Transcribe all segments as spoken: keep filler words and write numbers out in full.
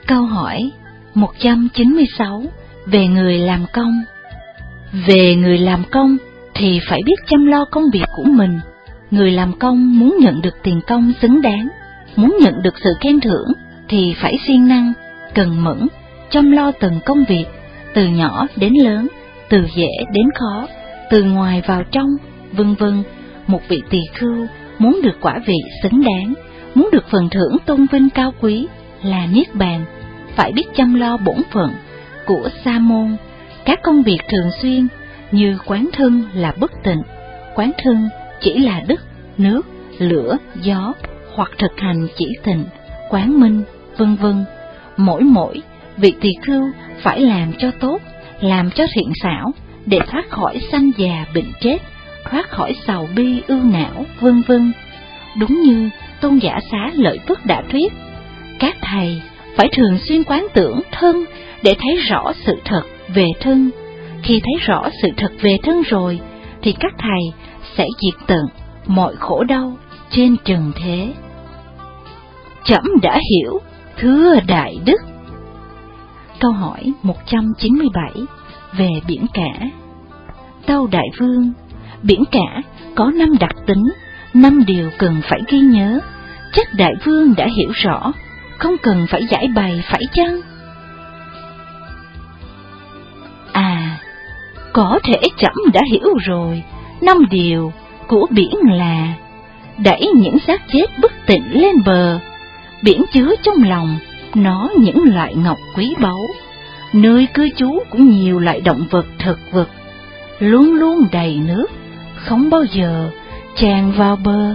Câu hỏi một trăm chín mươi sáu về người làm công. Về người làm công thì phải biết chăm lo công việc của mình. Người làm công muốn nhận được tiền công xứng đáng, muốn nhận được sự khen thưởng thì phải siêng năng, cần mẫn, chăm lo từng công việc, từ nhỏ đến lớn, từ dễ đến khó, từ ngoài vào trong, vân vân. Một vị tỳ khưu muốn được quả vị xứng đáng, muốn được phần thưởng tôn vinh cao quý là niết bàn, phải biết chăm lo bổn phận của sa môn. Các công việc thường xuyên như quán thân là bất tịnh, quán thân chỉ là đất, nước, lửa, gió, hoặc thực hành chỉ tịnh, quán minh, vân vân. Mỗi mỗi vị tỳ khưu phải làm cho tốt, làm cho thiện xảo để thoát khỏi sanh già bệnh chết, thoát khỏi sầu bi ưu não, vân vân. Đúng như Tôn Giả Xá Lợi Phất đã thuyết, các thầy phải thường xuyên quán tưởng thân để thấy rõ sự thật về thân. Khi thấy rõ sự thật về thân rồi, thì các thầy sẽ diệt tận mọi khổ đau trên trần thế. Trẫm đã hiểu, thưa Đại Đức. Câu hỏi một trăm chín mươi bảy về biển cả. Tâu Đại Vương, biển cả có năm đặc tính, năm điều cần phải ghi nhớ. Chắc Đại Vương đã hiểu rõ, không cần phải giải bày phải chăng? À, có thể trẫm đã hiểu rồi. Năm điều của biển là: đẩy những xác chết bất tịnh lên bờ, biển chứa trong lòng nó những loại ngọc quý báu, nơi cư trú cũng nhiều loại động vật thực vật, luôn luôn đầy nước, không bao giờ tràn vào bờ.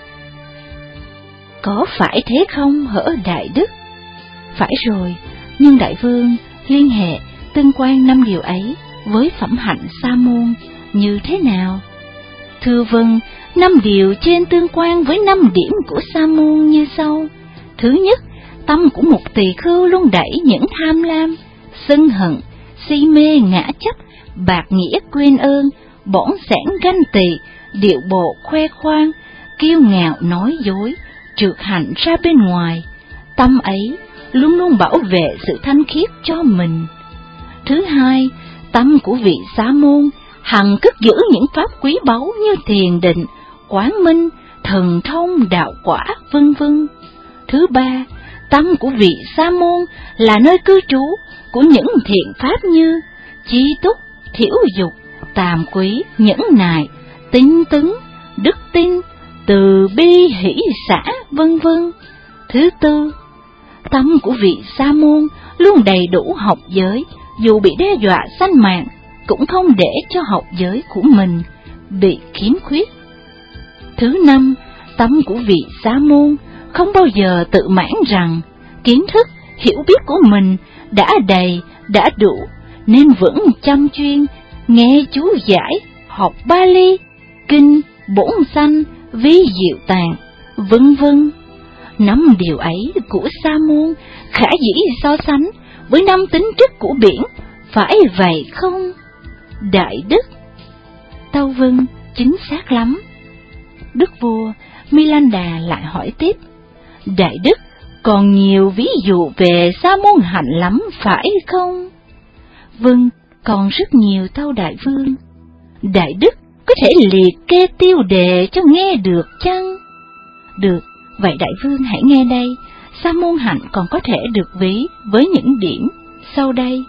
Có phải thế không hỡi Đại Đức? Phải rồi, nhưng Đại Vương liên hệ tương quan năm điều ấy với phẩm hạnh sa môn như thế nào? Thưa vâng, năm điều trên tương quan với năm điểm của sa môn như sau. Thứ nhất, tâm của một tỳ khưu luôn đẩy những tham lam, sân hận, si mê ngã chấp, bạc nghĩa quên ơn, bỏng sẻn ganh tị, điệu bộ khoe khoang, kiêu ngạo nói dối, trượt hạnh ra bên ngoài. Tâm ấy luôn luôn bảo vệ sự thanh khiết cho mình. Thứ hai, tâm của vị sa môn hằng cất giữ những pháp quý báu như thiền định, quán minh, thần thông, đạo quả, vân vân. Thứ ba, tâm của vị sa môn là nơi cư trú của những thiện pháp như chi túc, thiểu dục, tàm quý, nhẫn nại, tinh tấn, đức tin, từ bi, hỷ xả, vân vân. Thứ tư, tâm của vị sa môn luôn đầy đủ học giới, dù bị đe dọa sanh mạng cũng không để cho học giới của mình bị khiếm khuyết. Thứ năm, tâm của vị sa môn không bao giờ tự mãn rằng kiến thức, hiểu biết của mình đã đầy, đã đủ, nên vẫn chăm chuyên nghe chú giải, học Bali, kinh, bổn sanh, vi diệu tạng, vân vân. Năm điều ấy của sa môn khả dĩ so sánh với năm tính chất của biển, phải vậy không? Đại Đức. Tâu vâng, chính xác lắm. Đức vua Milanda lại hỏi tiếp: Đại Đức, còn nhiều ví dụ về sa môn hạnh lắm phải không? Vâng, còn rất nhiều tâu Đại Vương. Đại Đức có thể liệt kê tiêu đề cho nghe được chăng? Được, vậy Đại Vương hãy nghe đây. Sa môn hạnh còn có thể được ví với những điểm sau đây.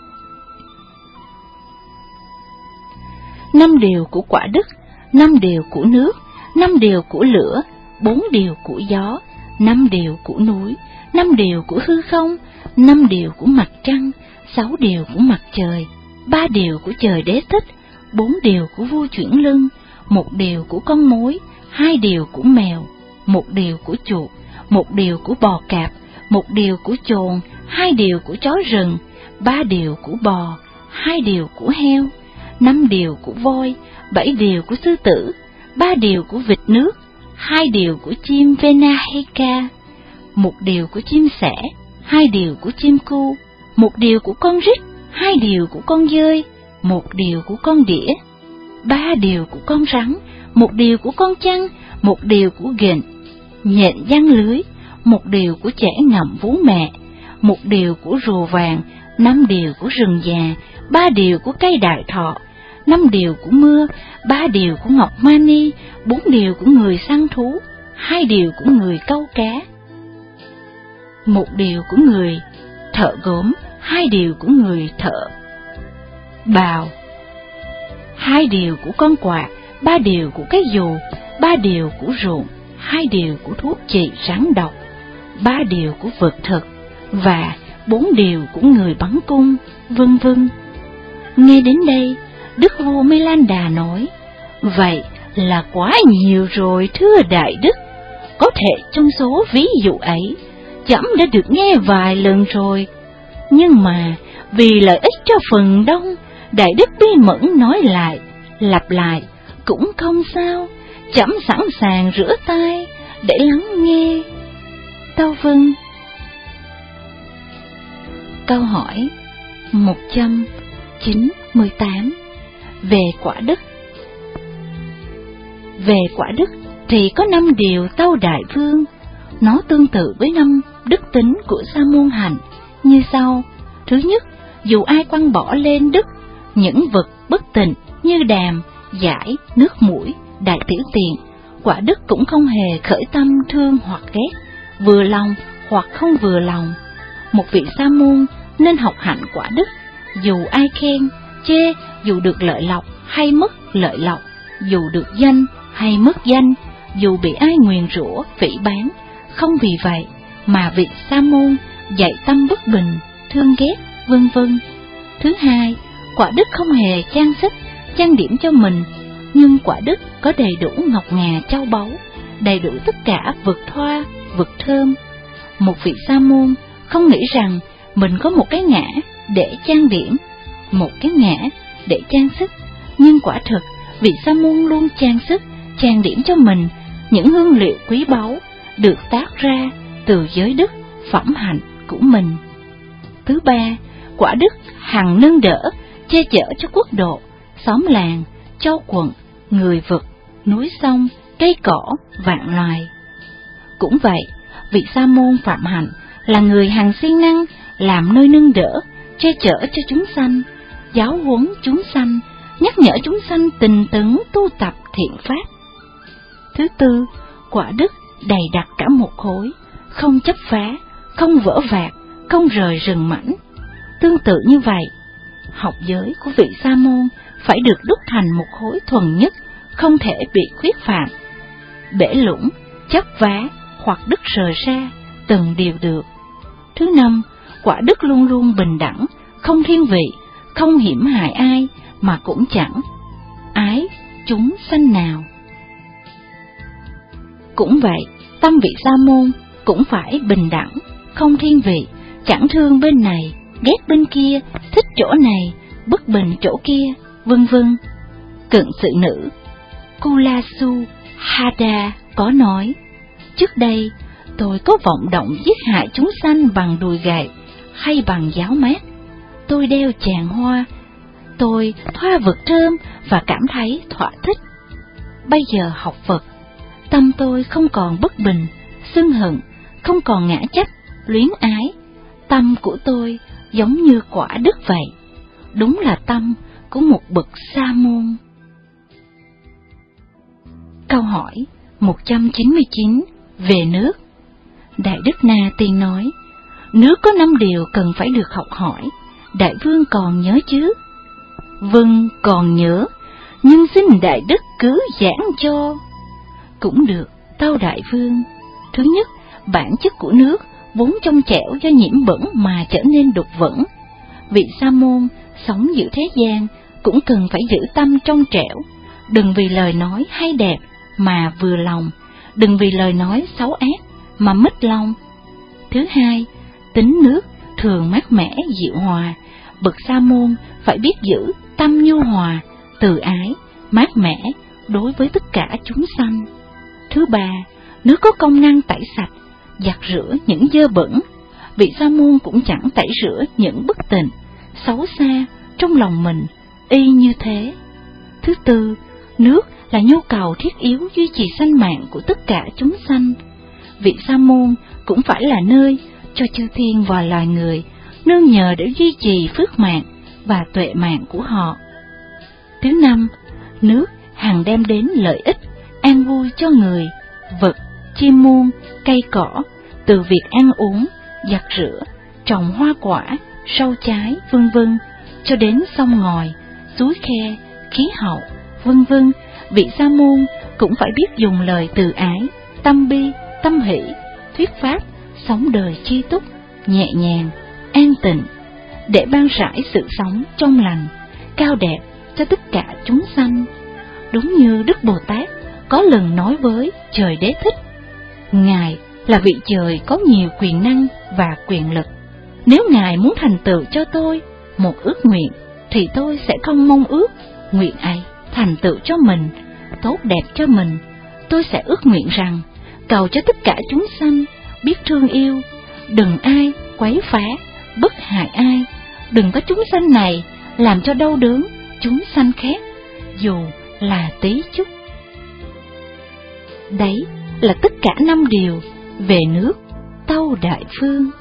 Năm điều của quả đất, năm điều của nước, năm điều của lửa, bốn điều của gió, năm điều của núi, năm điều của hư không, năm điều của mặt trăng, sáu điều của mặt trời, ba điều của trời đế thích, bốn điều của vua chuyển lưng, một điều của con mối, hai điều của mèo, một điều của chuột, một điều của bò cạp, một điều của chồn, hai điều của chó rừng, ba điều của bò, hai điều của heo, năm điều của voi, bảy điều của sư tử, ba điều của vịt nước, hai điều của chim Venaheka, một điều của chim sẻ, hai điều của chim cu, một điều của con rít, hai điều của con dơi, một điều của con đĩa, ba điều của con rắn, một điều của con chăn, một điều của ghện, nhện giăng lưới, một điều của trẻ ngậm vú mẹ, một điều của rùa vàng, năm điều của rừng già, ba điều của cây đại thọ, năm điều của mưa, ba điều của ngọc mani, bốn điều của người săn thú, hai điều của người câu cá, một điều của người thợ gốm, hai điều của người thợ bào, hai điều của con quạ, ba điều của cái dù, ba điều của ruộng, hai điều của thuốc trị rắn độc, ba điều của vật thực và bốn điều của người bắn cung, vân vân. Nghe đến đây, Đức vua Melanda nói: vậy là quá nhiều rồi thưa đại đức. Có thể trong số ví dụ ấy, trẫm đã được nghe vài lần rồi, nhưng mà vì lợi ích cho phần đông, đại đức bí mẫn nói lại, lặp lại cũng không sao. Trẫm sẵn sàng rửa tai để lắng nghe. Tâu vâng. Câu hỏi một trăm chín mươi tám về quả đức. Về quả đức thì có năm điều tâu đại vương, nó tương tự với năm đức tính của Sa môn hạnh như sau. Thứ nhất, dù ai quăng bỏ lên đức những vật bất tịnh như đàm, giải, nước mũi, đại tiểu tiện, quả đức cũng không hề khởi tâm thương hoặc ghét, vừa lòng hoặc không vừa lòng. Một vị sa môn nên học hạnh quả đức, dù ai khen, chê, dù được lợi lộc hay mất lợi lộc, dù được danh hay mất danh, dù bị ai nguyền rủa, phỉ báng, không vì vậy mà vị sa môn dạy tâm bất bình, thương ghét, vân vân. Thứ hai, quả đức không hề trang sức, trang điểm cho mình, nhưng quả đức có đầy đủ ngọc ngà châu báu, đầy đủ tất cả vật thoa, vật thơm. Một vị sa môn không nghĩ rằng mình có một cái ngã để trang điểm, một cái ngã để trang sức, nhưng quả thực vị sa môn luôn trang sức, trang điểm cho mình những hương liệu quý báu được tác ra từ giới đức, phẩm hạnh của mình. Thứ ba, quả đức hằng nâng đỡ, che chở cho quốc độ, xóm làng, châu quận, người vật, núi sông, cây cỏ, vạn loài. Cũng vậy, vị sa môn phạm hạnh là người hằng siêng năng làm nơi nâng đỡ, che chở cho chúng sanh, giáo huấn chúng sanh, nhắc nhở chúng sanh tình tấn tu tập thiện pháp. Thứ tư, quả đức đầy đặn cả một khối, không chấp phá, không vỡ vạc, không rời rừng mãnh. Tương tự như vậy, học giới của vị sa môn phải được đúc thành một khối thuần nhất, không thể bị khuyết phạm, bể lũng, chấp vá hoặc đứt rời xa, từng điều được. Thứ năm, quả đức luôn luôn bình đẳng, không thiên vị, không hiểm hại ai, mà cũng chẳng ái chúng sanh nào. Cũng vậy, tâm vị sa môn cũng phải bình đẳng, không thiên vị, chẳng thương bên này, ghét bên kia, thích chỗ này, bất bình chỗ kia, vân vân. Cận sự nữ Kulasu Hada có nói: trước đây tôi có vọng động giết hại chúng sanh bằng đùi gậy hay bằng giáo mát. Tôi đeo tràng hoa, tôi thoa vật thơm và cảm thấy thỏa thích. Bây giờ học Phật, tâm tôi không còn bất bình, sân hận, không còn ngã chấp, luyến ái. Tâm của tôi giống như quả đức vậy, đúng là tâm của một bậc sa môn. Câu hỏi một trăm chín mươi chín về nước. Đại Đức Na Tiên nói: nước có năm điều cần phải được học hỏi, đại vương còn nhớ chứ? Vâng, còn nhớ, nhưng xin đại đức cứ giảng cho. Cũng được, tâu đại vương. Thứ nhất, bản chất của nước vốn trong trẻo do nhiễm bẩn mà trở nên đục vẩn. Vị sa môn sống giữa thế gian cũng cần phải giữ tâm trong trẻo, đừng vì lời nói hay đẹp mà vừa lòng, đừng vì lời nói xấu ác mà mất lòng. Thứ hai, tính nước thường mát mẻ dịu hòa, bậc sa môn phải biết giữ tâm nhu hòa, từ ái, mát mẻ đối với tất cả chúng sanh. Thứ ba, nước có công năng tẩy sạch, giặt rửa những dơ bẩn. Vị sa môn cũng chẳng tẩy rửa những bất tịnh, xấu xa trong lòng mình, y như thế. Thứ tư, nước là nhu cầu thiết yếu duy trì sanh mạng của tất cả chúng sanh. Vị sa môn cũng phải là nơi cho chư thiên và loài người nương nhờ để duy trì phước mạng và tuệ mạng của họ. Thứ năm, nước hằng đem đến lợi ích, an vui cho người, vật, chim muôn, cây cỏ, từ việc ăn uống, giặt rửa, trồng hoa quả, rau trái, vân vân, cho đến sông ngòi, suối khe, khí hậu, vân vân. Vị sa môn cũng phải biết dùng lời từ ái, tâm bi, tâm hỷ, thuyết pháp, sống đời chi túc, nhẹ nhàng, an tịnh, để ban rải sự sống trong lành, cao đẹp cho tất cả chúng sanh. Đúng như Đức Bồ Tát có lần nói với trời Đế Thích, Ngài là vị trời có nhiều quyền năng và quyền lực. Nếu Ngài muốn thành tựu cho tôi một ước nguyện, thì tôi sẽ không mong ước nguyện ấy thành tựu cho mình, tốt đẹp cho mình. Tôi sẽ ước nguyện rằng cầu cho tất cả chúng sanh biết thương yêu, đừng ai quấy phá, bất hại ai, đừng có chúng sanh này làm cho đau đớn chúng sanh khác, dù là tí chút. Đấy là tất cả năm điều về nước Tâu Đại Phương.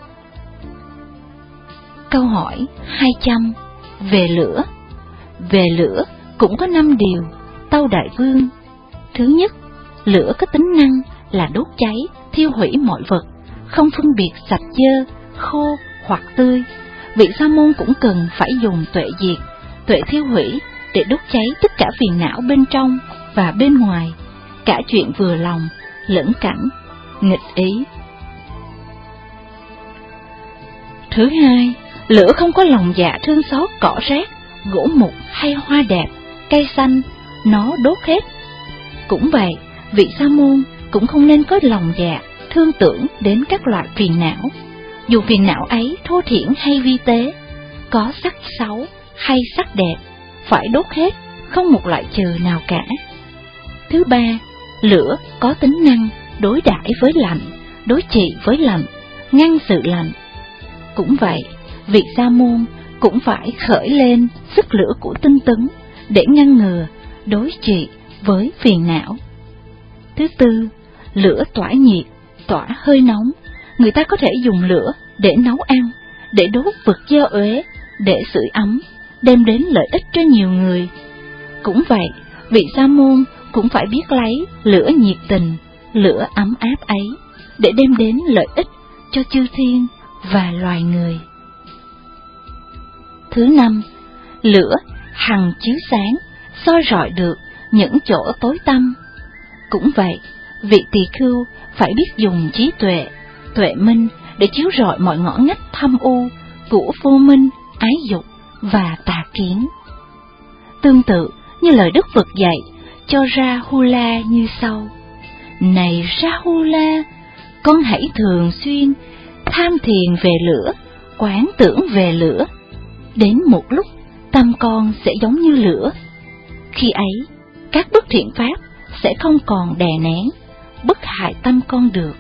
Câu hỏi hai trăm về lửa. Về lửa cũng có năm điều Tâu Đại Vương. Thứ nhất, lửa có tính năng là đốt cháy, thiêu hủy mọi vật, không phân biệt sạch dơ, khô hoặc tươi. Vị sa môn cũng cần phải dùng tuệ diệt, tuệ thiêu hủy để đốt cháy tất cả phiền não bên trong và bên ngoài, cả chuyện vừa lòng, lẫn cảnh, nghịch ý. Thứ hai, lửa không có lòng dạ thương xót cỏ rác, gỗ mục hay hoa đẹp, cây xanh, nó đốt hết. Cũng vậy, vị sa môn cũng không nên có lòng dạ thương tưởng đến các loại phiền não, dù phiền não ấy thô thiển hay vi tế, có sắc xấu hay sắc đẹp, phải đốt hết, không một loại trừ nào cả. Thứ ba, lửa có tính năng đối đãi với lạnh, đối trị với lạnh, ngăn sự lạnh. Cũng vậy, vị sa môn cũng phải khởi lên sức lửa của tinh tấn để ngăn ngừa, đối trị với phiền não. Thứ tư, lửa tỏa nhiệt, tỏa hơi nóng. Người ta có thể dùng lửa để nấu ăn, để đốt vật dơ uế, để sưởi ấm, đem đến lợi ích cho nhiều người. Cũng vậy, vị sa môn cũng phải biết lấy lửa nhiệt tình, lửa ấm áp ấy để đem đến lợi ích cho chư thiên và loài người. Thứ năm, lửa hằng chiếu sáng, soi rọi được những chỗ tối tăm. Cũng vậy, vị tỳ khưu phải biết dùng trí tuệ, tuệ minh để chiếu rọi mọi ngõ ngách thâm u của vô minh, ái dục và tà kiến. Tương tự như lời Đức Phật dạy cho Rahula như sau: Này Rahula, con hãy thường xuyên tham thiền về lửa, quán tưởng về lửa. Đến một lúc, tâm con sẽ giống như lửa. Khi ấy, các bất thiện pháp sẽ không còn đè nén, bất hại tâm con được.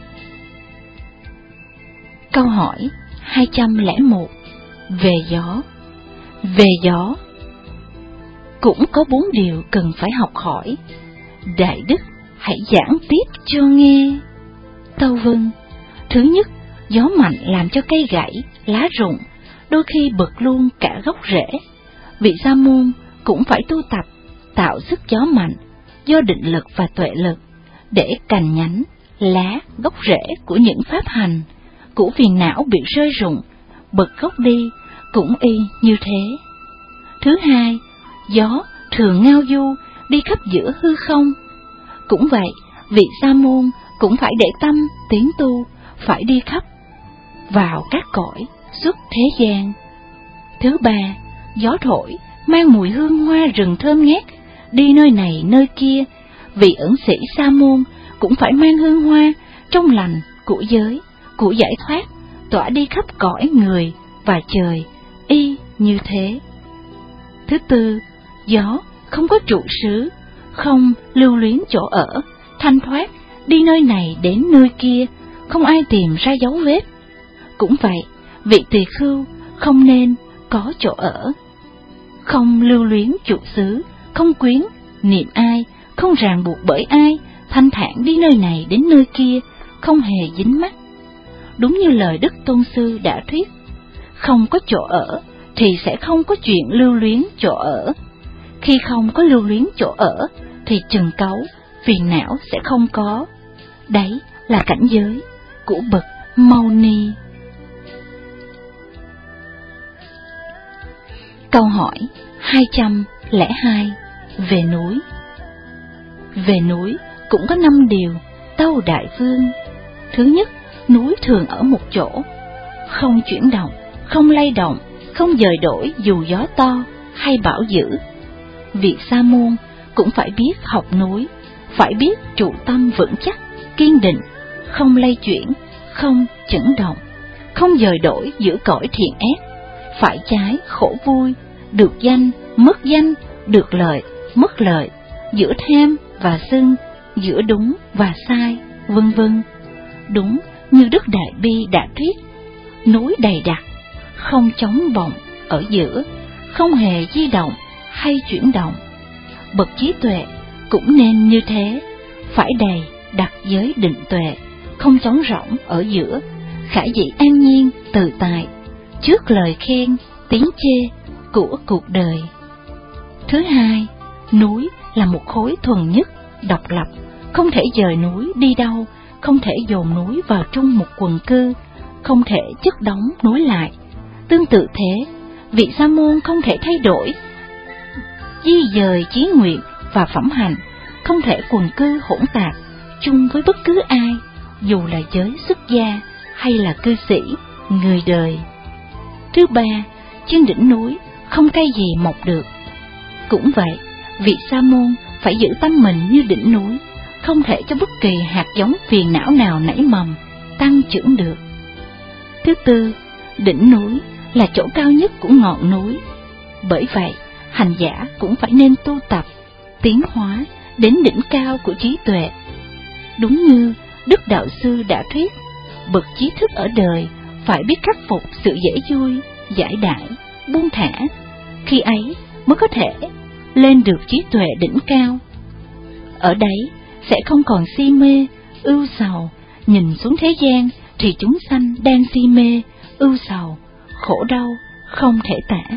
Câu hỏi hai trăm lẻ một về gió. Về gió cũng có bốn điều cần phải học hỏi. Đại Đức hãy giảng tiếp cho nghe. Tâu vâng. Thứ nhất, gió mạnh làm cho cây gãy, lá rụng, đôi khi bật luôn cả gốc rễ. Vị sa môn cũng phải tu tập, tạo sức gió mạnh do định lực và tuệ lực, để cành nhánh, lá, gốc rễ của những pháp hành, của phiền não bị rơi rụng, bật gốc đi, cũng y như thế. Thứ hai, gió thường ngao du đi khắp giữa hư không. Cũng vậy, vị sa môn cũng phải để tâm tiến tu, phải đi khắp vào các cõi xuất thế gian. Thứ ba, gió thổi mang mùi hương hoa rừng thơm ngát, đi nơi này nơi kia. Vị ẩn sĩ sa môn cũng phải mang hương hoa trong lành của giới, của giải thoát, tỏa đi khắp cõi người và trời, y như thế. Thứ tư, gió không có trụ xứ, không lưu luyến chỗ ở, thanh thoát, đi nơi này đến nơi kia, không ai tìm ra dấu vết. Cũng vậy, vị tỳ khưu không nên có chỗ ở, không lưu luyến trụ xứ, không quyến, niệm ai, không ràng buộc bởi ai, thanh thản đi nơi này đến nơi kia, không hề dính mắc. đúng như lời Đức Tôn Sư đã thuyết, không có chỗ ở thì sẽ không có chuyện lưu luyến chỗ ở. Khi không có lưu luyến chỗ ở thì trần cấu, phiền não sẽ không có. Đấy là cảnh giới của bậc Mâu Ni. Câu hỏi hai trăm lẻ hai về núi. Về núi cũng có năm điều tâu đại vương. Thứ nhất, núi thường ở một chỗ, không chuyển động, không lay động, không dời đổi dù gió to hay bão dữ. Vị sa môn cũng phải biết học núi, phải biết trụ tâm vững chắc, kiên định, không lay chuyển, không chững động, không dời đổi giữa cõi thiện ác, phải trái khổ vui, được danh mất danh, được lợi mất lợi, giữa tham và sân, giữa đúng và sai, vân vân. Đúng như Đức Đại Bi đã thuyết, núi đầy đặc, không trống vọng ở giữa, không hề di động hay chuyển động. Bậc trí tuệ cũng nên như thế, phải đầy đặc giới định tuệ, không trống rỗng ở giữa, khả dĩ an nhiên tự tại, trước lời khen, tiếng chê của cuộc đời. Thứ hai, núi là một khối thuần nhất, độc lập, không thể dời núi đi đâu, không thể dồn núi vào chung một quần cư, không thể chất đóng núi lại. Tương tự thế, vị sa môn không thể thay đổi, di dời chí nguyện và phẩm hành, không thể quần cư hỗn tạp chung với bất cứ ai, dù là giới xuất gia hay là cư sĩ, người đời. Thứ ba, trên đỉnh núi không cây gì mọc được. Cũng vậy, vị sa môn phải giữ tâm mình như đỉnh núi, không thể cho bất kỳ hạt giống phiền não nào nảy mầm, tăng trưởng được. Thứ tư, đỉnh núi là chỗ cao nhất của ngọn núi. Bởi vậy, hành giả cũng phải nên tu tập, tiến hóa đến đỉnh cao của trí tuệ. Đúng như Đức Đạo Sư đã thuyết, bậc trí thức ở đời phải biết khắc phục sự dễ vui, giải đãi, buông thả, khi ấy mới có thể lên được trí tuệ đỉnh cao. Ở đấy sẽ không còn si mê, ưu sầu, nhìn xuống thế gian thì chúng sanh đang si mê, ưu sầu, khổ đau không thể tả.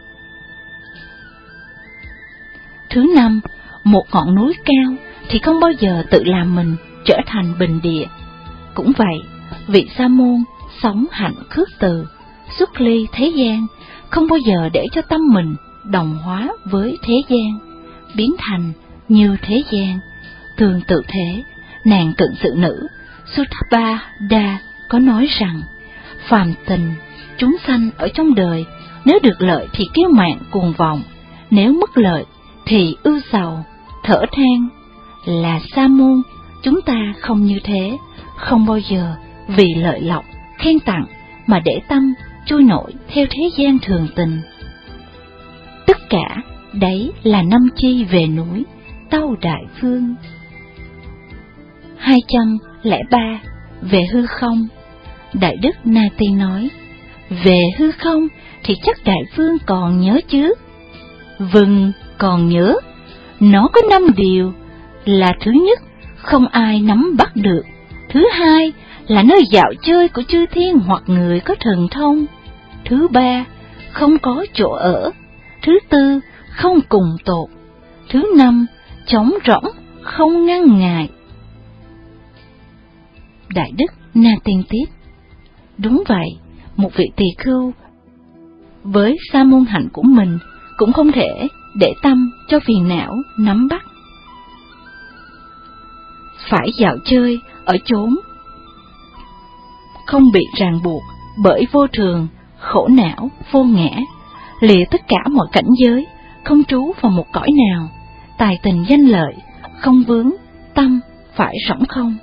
Thứ năm, một ngọn núi cao thì không bao giờ tự làm mình trở thành bình địa. Cũng vậy, vị sa môn sống hạnh khước từ, xuất ly thế gian, không bao giờ để cho tâm mình đồng hóa với thế gian, biến thành như thế gian. Tương tự thế, nàng cận sự nữ Suttapa-đa có nói rằng, phàm tình, chúng sanh ở trong đời, nếu được lợi thì kiêu mạn cuồng vọng, nếu mất lợi thì ưu sầu, thở than. Là sa môn, chúng ta không như thế, không bao giờ vì lợi lộc, khen tặng mà để tâm trôi nổi theo thế gian thường tình. Tất cả đấy là năm chi về núi, tâu đại vương. Hai trăm lẻ ba về hư không. Đại đức Na Ti nói, về hư không thì chắc đại vương còn nhớ chứ? Vâng, còn nhớ. Nó có năm điều, là thứ nhất, không ai nắm bắt được. Thứ hai, là nơi dạo chơi của chư thiên hoặc người có thần thông. Thứ ba, không có chỗ ở. Thứ tư, không cùng tột. Thứ năm, trống rỗng, không ngăn ngại. Đại đức Na Tiên tiếp, đúng vậy, một vị tỳ khưu với sa môn hạnh của mình cũng không thể để tâm cho phiền não nắm bắt. Phải dạo chơi ở chốn không bị ràng buộc bởi vô thường, khổ não, vô ngã, lìa tất cả mọi cảnh giới, không trú vào một cõi nào, tài tình danh lợi, không vướng, tâm phải rỗng không.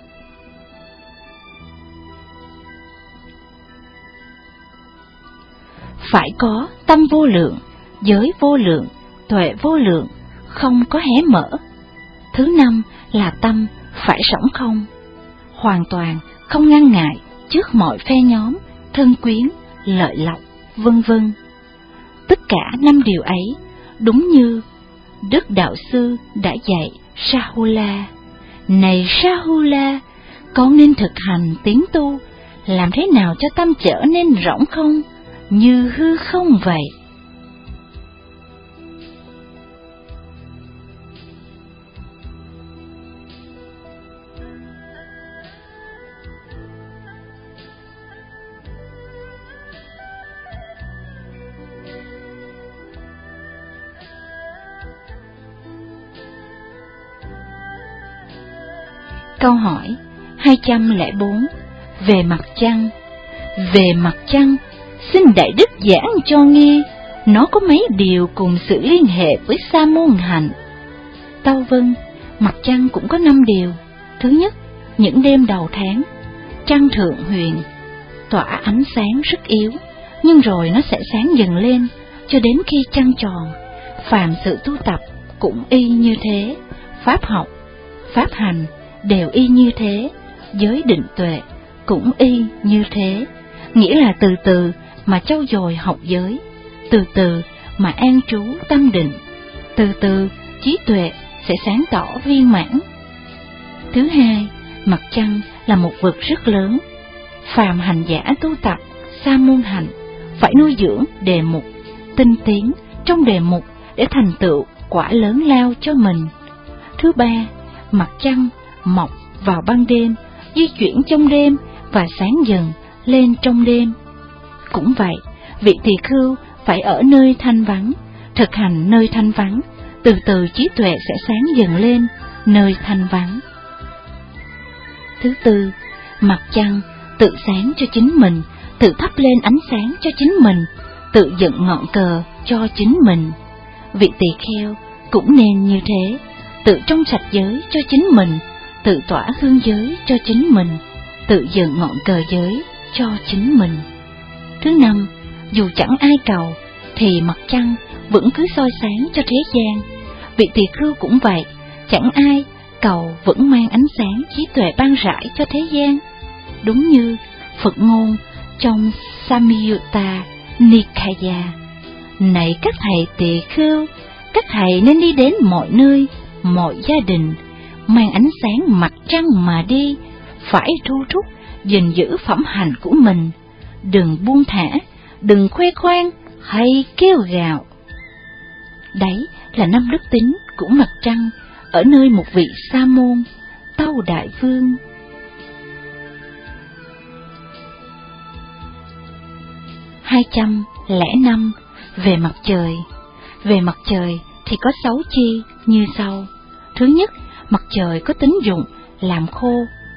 Phải có tâm vô lượng, giới vô lượng, tuệ vô lượng, không có hé mở. Thứ năm là tâm phải rỗng không, hoàn toàn không ngăn ngại trước mọi phe nhóm, thân quyến, lợi lộc, vân vân. Tất cả năm điều ấy đúng như Đức Đạo Sư đã dạy Rahula. Này Rahula, con nên thực hành tiến tu làm thế nào cho tâm trở nên rỗng không, như hư không vậy. Câu hỏi hai trăm lẻ bốn. Về mặt trăng. Về mặt trăng, xin Đại Đức giảng cho nghe, nó có mấy điều cùng sự liên hệ với sa môn hạnh. Tâu vâng, mặt trăng cũng có năm điều. Thứ nhất, những đêm đầu tháng, trăng thượng huyền, tỏa ánh sáng rất yếu, nhưng rồi nó sẽ sáng dần lên, cho đến khi trăng tròn. Phàm sự tu tập cũng y như thế, pháp học, pháp hành đều y như thế, giới định tuệ cũng y như thế. Nghĩa là từ từ mà trau dồi học giới, từ từ mà an trú tâm định, từ từ trí tuệ sẽ sáng tỏ viên mãn. Thứ hai, mặt trăng là một vực rất lớn. Phàm hành giả tu tập sa môn hạnh phải nuôi dưỡng đề mục, tinh tiến trong đề mục để thành tựu quả lớn lao cho mình. Thứ ba, mặt trăng mọc vào ban đêm, di chuyển trong đêm và sáng dần lên trong đêm. Cũng vậy, vị tỳ khưu phải ở nơi thanh vắng, thực hành nơi thanh vắng, từ từ trí tuệ sẽ sáng dần lên nơi thanh vắng. Thứ tư, mặt trăng tự sáng cho chính mình, tự thắp lên ánh sáng cho chính mình, tự dựng ngọn cờ cho chính mình. Vị tỳ kheo cũng nên như thế, tự trong sạch giới cho chính mình, tự tỏa hương giới cho chính mình, tự dựng ngọn cờ giới cho chính mình. Thứ năm, dù chẳng ai cầu, thì mặt trăng vẫn cứ soi sáng cho thế gian. Vị tỳ khưu cũng vậy, chẳng ai cầu vẫn mang ánh sáng trí tuệ ban rãi cho thế gian. Đúng như Phật ngôn trong Samyutta Nikaya: này các thầy tỳ khưu, các thầy nên đi đến mọi nơi, mọi gia đình, mang ánh sáng mặt trăng mà đi, phải thu thúc gìn giữ phẩm hành của mình, đừng buông thả, đừng khoe khoang hay kêu gào. Đấy là năm đức tính của mặt trăng ở nơi một vị sa môn Tâu Đại Vương. Hai trăm lẻ năm. Về mặt trời. Về mặt trời thì có sáu chi như sau. Thứ nhất, mặt trời có tính dụng làm khô,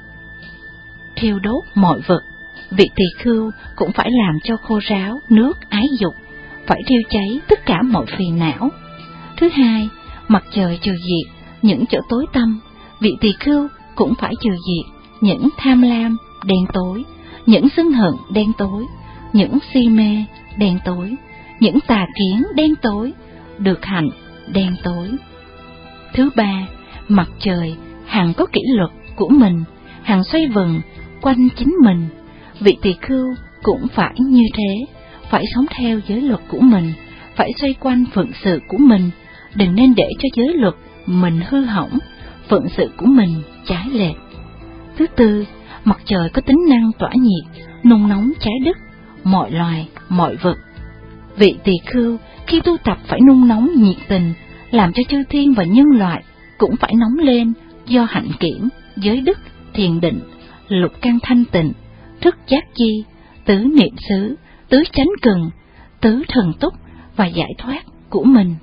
thiêu đốt mọi vật. Vị tỳ khưu cũng phải làm cho khô ráo nước ái dục, phải thiêu cháy tất cả mọi phiền não. Thứ hai, mặt trời trừ diệt những chỗ tối tăm. Vị tỳ khưu cũng phải trừ diệt những tham lam đen tối, những sân hận đen tối, những si mê đen tối, những tà kiến đen tối, được hạnh đen tối. Thứ ba, mặt trời hằng có kỷ luật của mình, hằng xoay vần quanh chính mình. Vị tỳ khưu cũng phải như thế, phải sống theo giới luật của mình, phải xoay quanh phận sự của mình, đừng nên để cho giới luật mình hư hỏng, phận sự của mình trái lệch. Thứ tư, mặt trời có tính năng tỏa nhiệt, nung nóng trái đất, mọi loài, mọi vật. Vị tỳ khưu khi tu tập phải nung nóng nhiệt tình, làm cho chư thiên và nhân loại cũng phải nóng lên do hạnh kiểm, giới đức, thiền định, lục căn thanh tịnh, thức giác chi, tứ niệm xứ, tứ chánh cần, tứ thần túc và giải thoát của mình.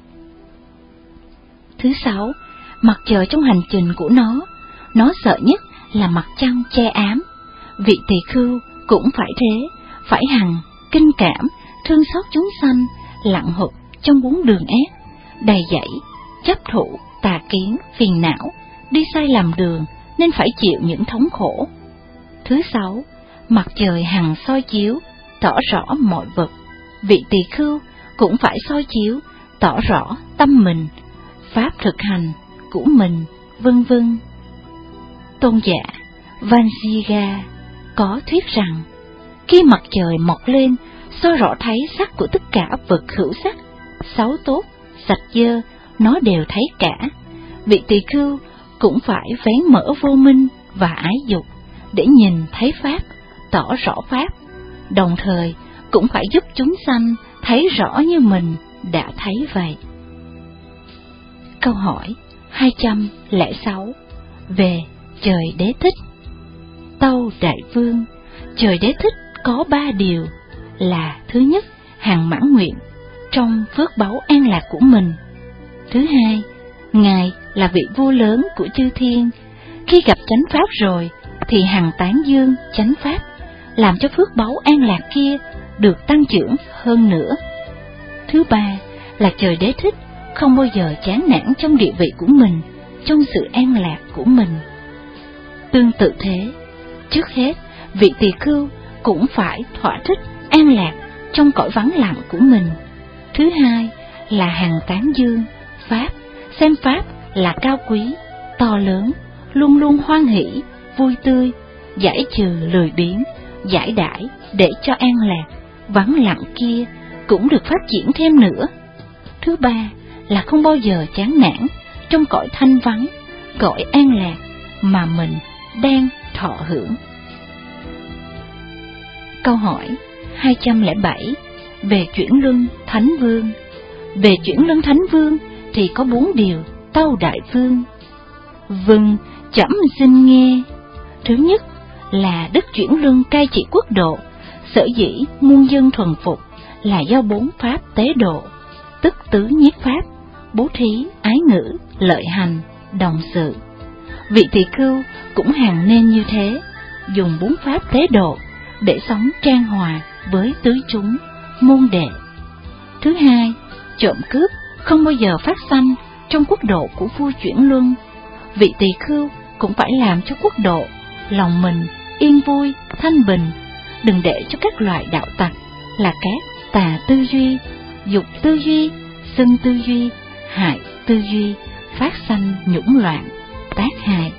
Thứ sáu, mặt trời trong hành trình của nó, nó sợ nhất là mặt trăng che ám. Vị tỳ khưu cũng phải thế, phải hằng kinh cảm, thương xót chúng sanh, lặng hụt trong bốn đường ác, đầy dẫy chấp thụ tà kiến phiền não, đi sai lầm đường nên phải chịu những thống khổ. Thứ sáu, mặt trời hằng soi chiếu, tỏ rõ mọi vật. Vị tỳ khưu cũng phải soi chiếu, tỏ rõ tâm mình, pháp thực hành của mình, vân vân. Tôn giả Vansiga có thuyết rằng, khi mặt trời mọc lên, soi rõ thấy sắc của tất cả vật hữu sắc, xấu tốt, sạch dơ, nó đều thấy cả. Vị tỳ khưu cũng phải vén mở vô minh và ái dục để nhìn thấy pháp, tỏ rõ pháp, đồng thời cũng phải giúp chúng sanh thấy rõ như mình đã thấy vậy. Câu hỏi hai trăm lẻ sáu về trời Đế Thích. Tâu Đại Vương, trời Đế Thích có ba điều là: thứ nhất, hằng mãn nguyện trong phước báu an lạc của mình; thứ hai, Ngài là vị vua lớn của chư thiên, khi gặp chánh pháp rồi thì hằng tán dương chánh pháp, làm cho phước báu an lạc kia được tăng trưởng hơn nữa; thứ ba là trời Đế Thích không bao giờ chán nản trong địa vị của mình, trong sự an lạc của mình. Tương tự thế, trước hết, vị tỳ khưu cũng phải thỏa thích an lạc trong cõi vắng lặng của mình. Thứ hai là hằng tán dương pháp, xem pháp là cao quý, to lớn, luôn luôn hoan hỷ, vui tươi, giải trừ lười biếng, giải đãi để cho an lạc, vắng lặng kia cũng được phát triển thêm nữa. Thứ ba là không bao giờ chán nản trong cõi thanh vắng, cõi an lạc mà mình đang thọ hưởng. Câu hỏi hai trăm lẻ bảy về chuyển luân Thánh Vương. Về chuyển luân Thánh Vương thì có bốn điều, tâu Đại Vương. Vâng, trẫm xin nghe. Thứ nhất là đức chuyển luân cai trị quốc độ, sở dĩ muôn dân thuần phục là do bốn pháp tế độ, tức tứ nhiết pháp, bố thí, ái ngữ, lợi hành, đồng sự. Vị tỳ khưu cũng hằng nên như thế, dùng bốn pháp tế độ để sống trang hòa với tứ chúng, môn đệ. Thứ hai, trộm cướp không bao giờ phát sanh trong quốc độ của vua chuyển luân. Vị tỳ khưu cũng phải làm cho quốc độ, lòng mình yên vui, thanh bình, đừng để cho các loại đạo tặc là các tà tư duy, dục tư duy, sân tư duy, hại tư duy phát sanh nhũng loạn, tác hại.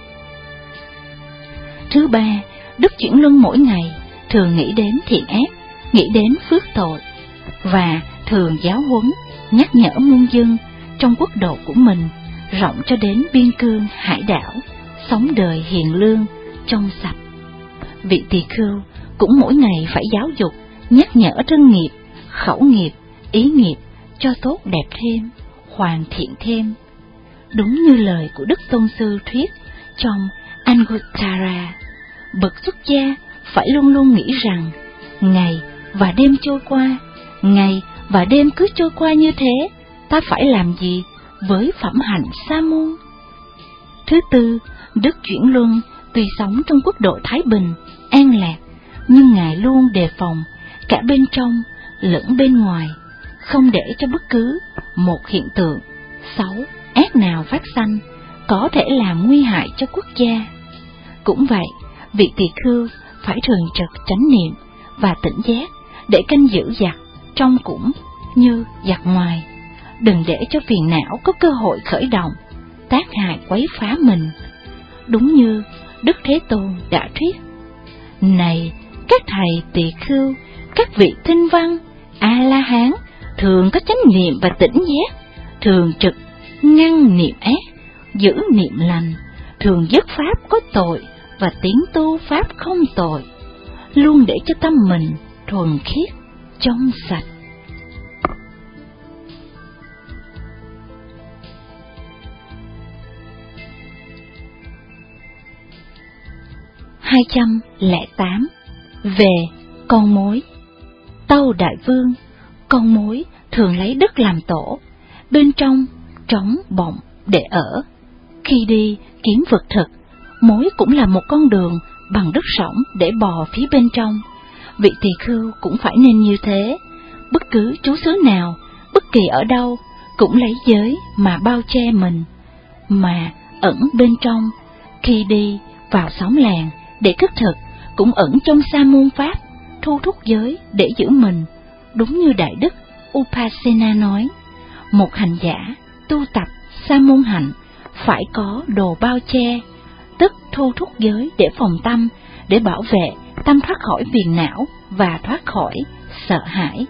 Thứ ba, đức chuyển luân mỗi ngày thường nghĩ đến thiện ác, nghĩ đến phước tội, và thường giáo huấn, nhắc nhở muôn dân trong quốc độ của mình, rộng cho đến biên cương hải đảo, sống đời hiền lương, trong sạch. Vị tỳ khưu cũng mỗi ngày phải giáo dục, nhắc nhở thân nghiệp, khẩu nghiệp, ý nghiệp cho tốt đẹp thêm, hoàn thiện thêm. Đúng như lời của Đức Tôn Sư thuyết trong Anguttara, bậc xuất gia phải luôn luôn nghĩ rằng ngày và đêm trôi qua, ngày và đêm cứ trôi qua như thế, ta phải làm gì với phẩm hạnh sa môn? Thứ tư, đức chuyển luân tuy sống trong quốc độ thái bình, an lạc, nhưng Ngài luôn đề phòng cả bên trong lẫn bên ngoài, không để cho bất cứ một hiện tượng xấu, ác nào phát sanh có thể làm nguy hại cho quốc gia. Cũng vậy, vị tỳ khưu phải thường trực chánh niệm và tỉnh giác để canh giữ giặc trong cũng như giặc ngoài, đừng để cho phiền não có cơ hội khởi động, tác hại quấy phá mình. Đúng như Đức Thế Tôn đã thuyết: này các thầy tỳ khưu, các vị tinh văn, A-la-hán thường có chánh niệm và tỉnh giác, thường trực ngăn niệm ác, giữ niệm lành, thường dứt pháp có tội và tiến tu pháp không tội, luôn để cho tâm mình thuần khiết, trong sạch. hai trăm lẻ tám về con mối. Tâu Đại Vương, con mối thường lấy đất làm tổ, bên trong trống bọng để ở. Khi đi kiếm vật thực, mối cũng là một con đường bằng đất sõng để bò phía bên trong. Vị tỳ khưu cũng phải nên như thế, bất cứ trú xứ nào, bất kỳ ở đâu, cũng lấy giới mà bao che mình, mà ẩn bên trong. Khi đi vào xóm làng để cất thực, cũng ẩn trong sa môn pháp, thu thúc giới để giữ mình. Đúng như Đại Đức Upasena nói, một hành giả tu tập sa môn hạnh phải có đồ bao che, tức thu thúc giới để phòng tâm, để bảo vệ tâm thoát khỏi phiền não và thoát khỏi sợ hãi.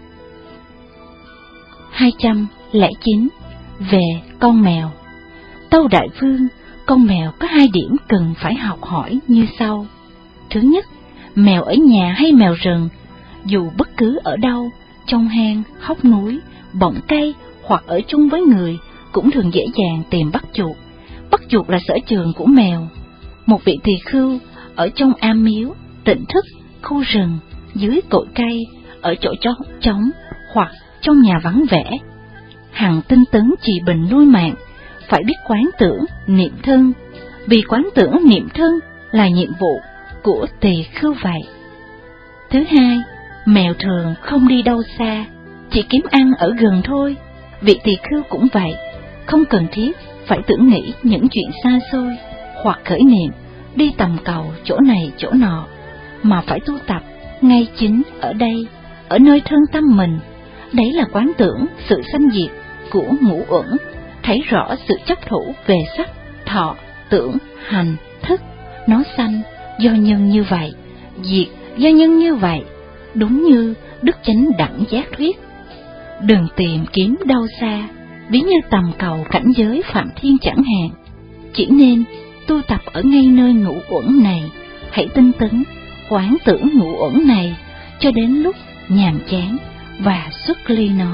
hai trăm lẻ chín về con mèo. Tâu Đại Vương, con mèo có hai điểm cần phải học hỏi như sau. Thứ nhất, mèo ở nhà hay mèo rừng, dù bất cứ ở đâu, trong hang, hốc núi, bọng cây hoặc ở chung với người, cũng thường dễ dàng tìm bắt chuột. Bắt chuột là sở trường của mèo. Một vị tỳ khưu ở trong am miếu, tỉnh thức, khu rừng, dưới cội cây, ở chỗ trống hoặc trong nhà vắng vẻ, hằng tinh tấn trì bình nuôi mạng, phải biết quán tưởng, niệm thân, vì quán tưởng niệm thân là nhiệm vụ của tỳ khưu vậy. Thứ hai, mèo thường không đi đâu xa, chỉ kiếm ăn ở gần thôi. Vị tỳ khưu cũng vậy, không cần thiết phải tưởng nghĩ những chuyện xa xôi hoặc khởi niệm đi tầm cầu chỗ này chỗ nọ, mà phải tu tập ngay chính ở đây, ở nơi thân tâm mình. Đấy là quán tưởng sự sanh diệt của ngũ uẩn, thấy rõ sự chấp thủ về sắc, thọ, tưởng, hành, thức. Nó sanh do nhân như vậy, diệt do nhân như vậy, đúng như Đức Chánh Đẳng Giác thuyết. Đừng tìm kiếm đâu xa, ví như tầm cầu cảnh giới Phạm Thiên chẳng hạn. Chỉ nên tu tập ở ngay nơi ngũ uẩn này, hãy tinh tấn quán tưởng ngũ uẩn này cho đến lúc nhàm chán và xuất ly nó.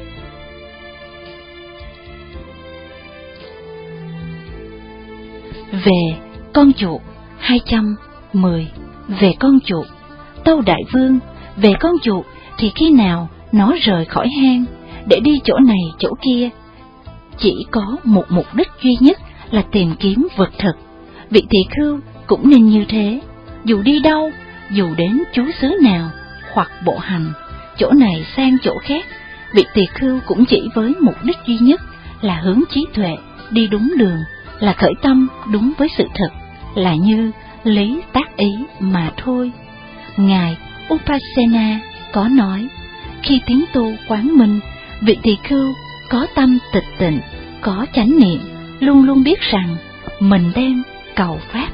Về con chuột hai trăm mười. Về con chuột, tâu đại vương, về con chuột thì khi nào nó rời khỏi hang để đi chỗ này chỗ kia, chỉ có một mục đích duy nhất là tìm kiếm vật thực. Vị tỳ khưu cũng nên như thế, dù đi đâu, dù đến trú xứ nào hoặc bộ hành chỗ này sang chỗ khác, vị tỳ khưu cũng chỉ với mục đích duy nhất là hướng trí tuệ đi đúng đường, là khởi tâm đúng với sự thật, là như lý tác ý mà thôi. Ngài Upasena có nói, khi tiến tu quán minh, vị tỳ khưu có tâm tịch tịnh, có chánh niệm, luôn luôn biết rằng mình đang cầu pháp.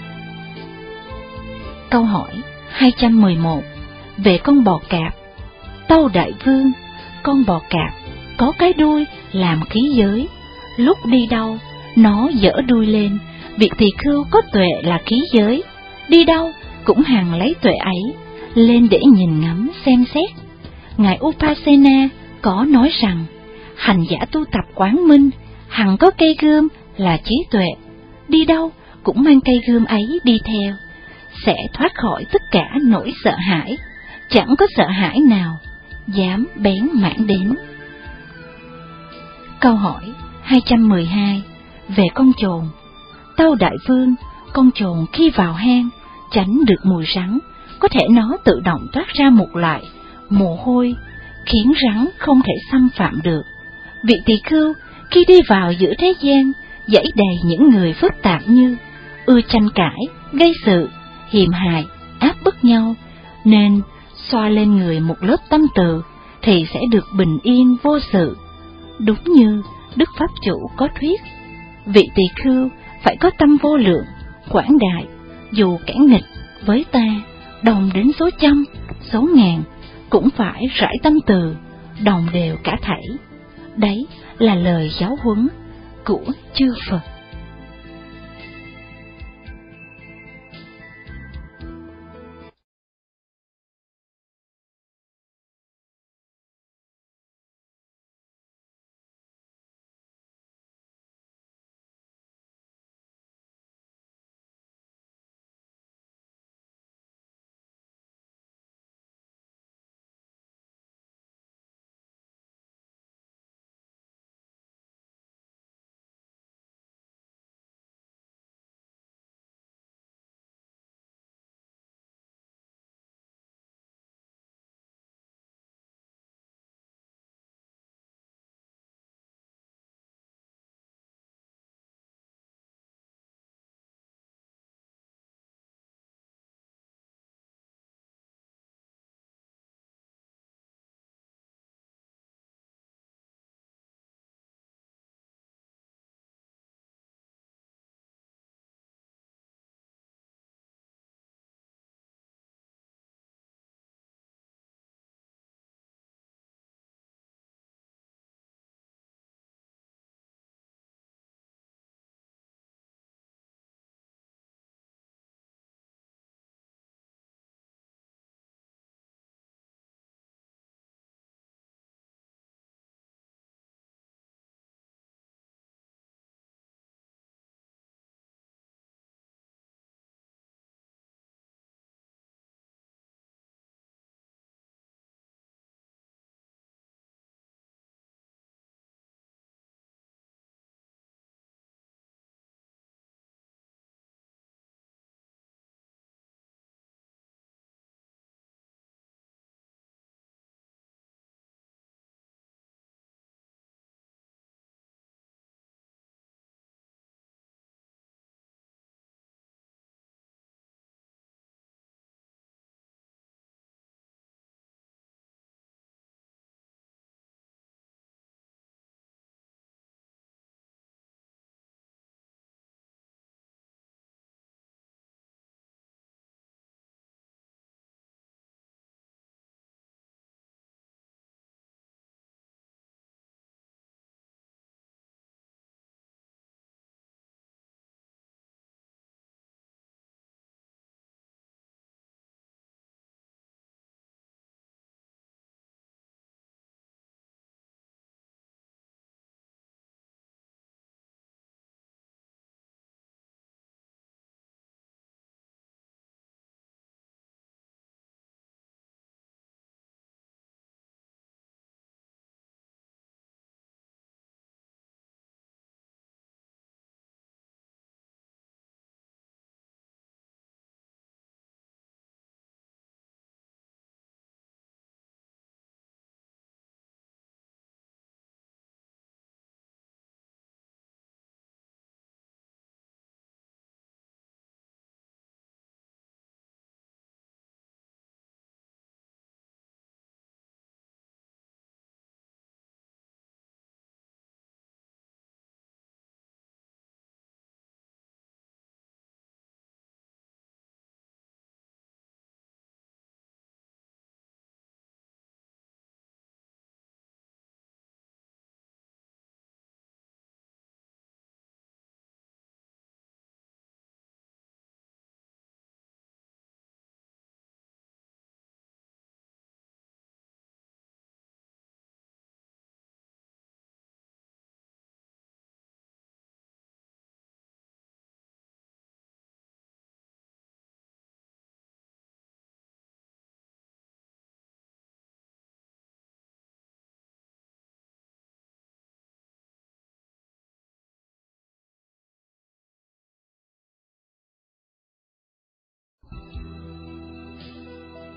Câu hỏi hai trăm mười một. Về con bò cạp, tâu đại vương, con bò cạp có cái đuôi làm khí giới, lúc đi đâu nó giở đuôi lên. Vị tỳ khưu có tuệ là khí giới, đi đâu cũng hằng lấy tuệ ấy lên để nhìn ngắm xem xét. Ngài Upasena có nói rằng, hành giả tu tập quán minh hằng có cây gươm là trí tuệ, đi đâu cũng mang cây gươm ấy đi theo, sẽ thoát khỏi tất cả nỗi sợ hãi, chẳng có sợ hãi nào dám bén mảng đến. Câu hỏi hai trăm mười hai. Về con chồn, tâu đại vương, con chồn khi vào hang tránh được mùi rắn, có thể nó tự động toát ra một loại mồ hôi khiến rắn không thể xâm phạm được. Vị tỳ khưu khi đi vào giữa thế gian dãy đầy những người phức tạp như ưa tranh cãi, gây sự, hiềm hại, áp bức nhau, nên xoa lên người một lớp tâm từ thì sẽ được bình yên vô sự. Đúng như Đức Pháp Chủ có thuyết, vị tỳ khưu phải có tâm vô lượng, quảng đại, dù kẻ nghịch với ta, đồng đến số trăm, số ngàn, cũng phải rải tâm từ, đồng đều cả thảy. Đấy là lời giáo huấn của chư Phật.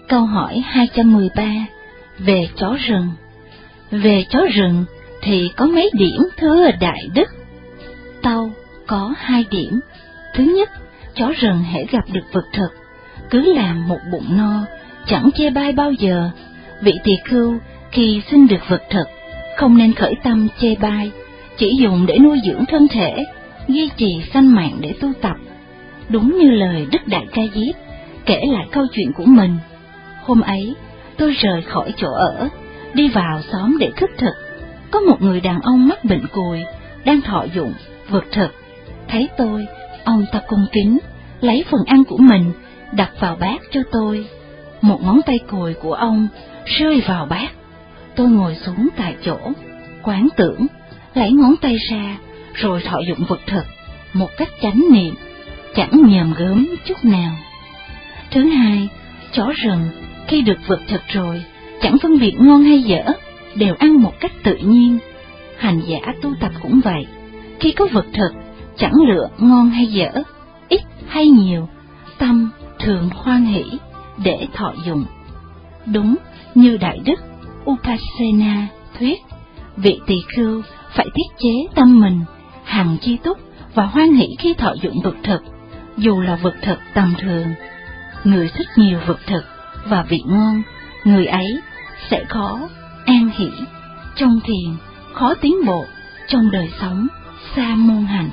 Câu hỏi hai trăm mười ba về chó rừng. Về chó rừng thì có mấy điểm thưa Đại Đức? Tâu có hai điểm. Thứ nhất, chó rừng hễ gặp được vật thực, cứ làm một bụng no, chẳng chê bai bao giờ. Vị tỳ khưu khi xin được vật thực, không nên khởi tâm chê bai, chỉ dùng để nuôi dưỡng thân thể, duy trì sanh mạng để tu tập. Đúng như lời Đức Đại Ca Diếp kể lại câu chuyện của mình. Hôm ấy, tôi rời khỏi chỗ ở, đi vào xóm để khất thực. Có một người đàn ông mắc bệnh cùi, đang thọ dụng vật thực. Thấy tôi, ông ta cung kính, lấy phần ăn của mình, đặt vào bát cho tôi. Một ngón tay cùi của ông rơi vào bát. Tôi ngồi xuống tại chỗ, quán tưởng, lấy ngón tay ra, rồi thọ dụng vật thực, một cách chánh niệm, chẳng nhòm gớm chút nào. Thứ hai, chó rừng khi được vật thực rồi, chẳng phân biệt ngon hay dở, đều ăn một cách tự nhiên. Hành giả tu tập cũng vậy, khi có vật thực, chẳng lựa ngon hay dở, ít hay nhiều, tâm thường hoan hỷ để thọ dụng. Đúng như Đại Đức Upasena thuyết, vị tỳ khưu phải tiết chế tâm mình, hằng chi túc và hoan hỷ khi thọ dụng vật thực, dù là vật thực tầm thường. Người thích nhiều vật thực và vị ngon, người ấy sẽ khó an hỷ trong thiền, khó tiến bộ trong đời sống sa môn hạnh.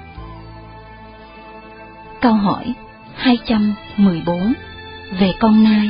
Câu hỏi hai trăm mười bốn về con nai.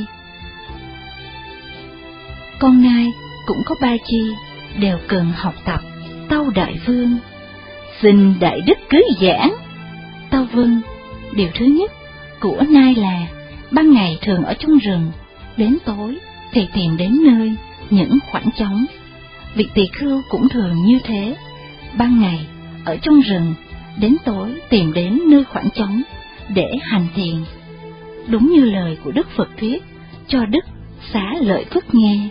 Con nai cũng có ba chi, đều cần học tập. Tâu Đại Vương, xin Đại Đức cứ giảng. Tâu vâng. Điều thứ nhất của nai là ban ngày thường ở trong rừng, đến tối thì tìm đến nơi những khoảng trống. Vị tỳ khưu cũng thường như thế, ban ngày ở trong rừng, đến tối tìm đến nơi khoảng trống để hành thiền. Đúng như lời của Đức Phật thuyết cho Đức Xá Lợi Phất nghe.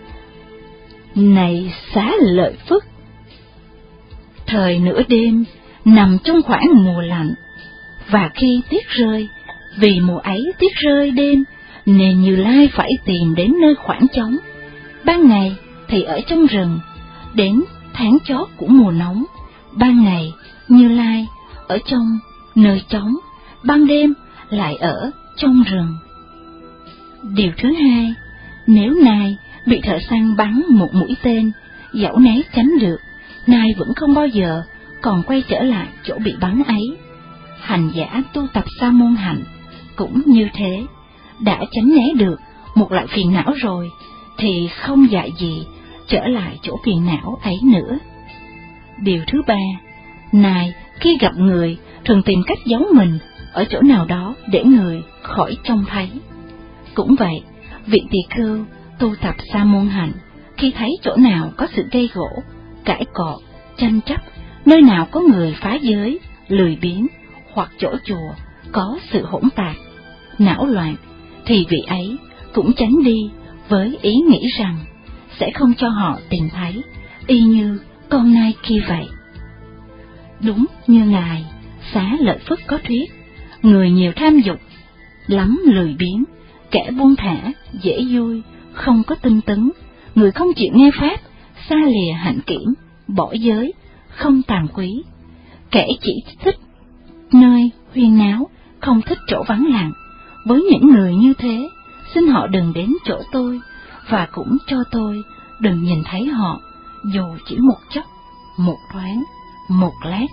Này Xá Lợi Phất, thời nửa đêm nằm trong khoảng mùa lạnh, và khi tuyết rơi, vì mùa ấy tuyết rơi đêm, nên Như Lai phải tìm đến nơi khoảng trống. Ban ngày thì ở trong rừng, đến tháng chót của mùa nóng, ban ngày Như Lai ở trong nơi trống, ban đêm lại ở trong rừng. Điều thứ hai, nếu nai bị thợ săn bắn một mũi tên, dẫu né tránh được, nai vẫn không bao giờ còn quay trở lại chỗ bị bắn ấy. Hành giả tu tập sa môn hạnh cũng như thế, đã tránh né được một loại phiền não rồi, thì không dại gì trở lại chỗ phiền não ấy nữa. Điều thứ ba, nai khi gặp người thường tìm cách giấu mình ở chỗ nào đó để người khỏi trông thấy. Cũng vậy, vị tỳ khưu tu tập sa môn hạnh, khi thấy chỗ nào có sự gây gỗ, cãi cọ, tranh chấp, nơi nào có người phá giới, lười biếng, hoặc chỗ chùa có sự hỗn tạp, não loạn, thì vị ấy cũng tránh đi với ý nghĩ rằng sẽ không cho họ tìm thấy, y như con nai kia vậy. Đúng như Ngài Xá Lợi Phất có thuyết, người nhiều tham dục, lắm lười biếng, kẻ buông thả, dễ vui, không có tinh tấn, người không chịu nghe pháp, xa lìa hạnh kiểm, bỏ giới, không tàm quý, kẻ chỉ thích nơi huyên náo, không thích chỗ vắng lặng. Với những người như thế, xin họ đừng đến chỗ tôi, và cũng cho tôi đừng nhìn thấy họ, dù chỉ một chốc, một thoáng, một lát.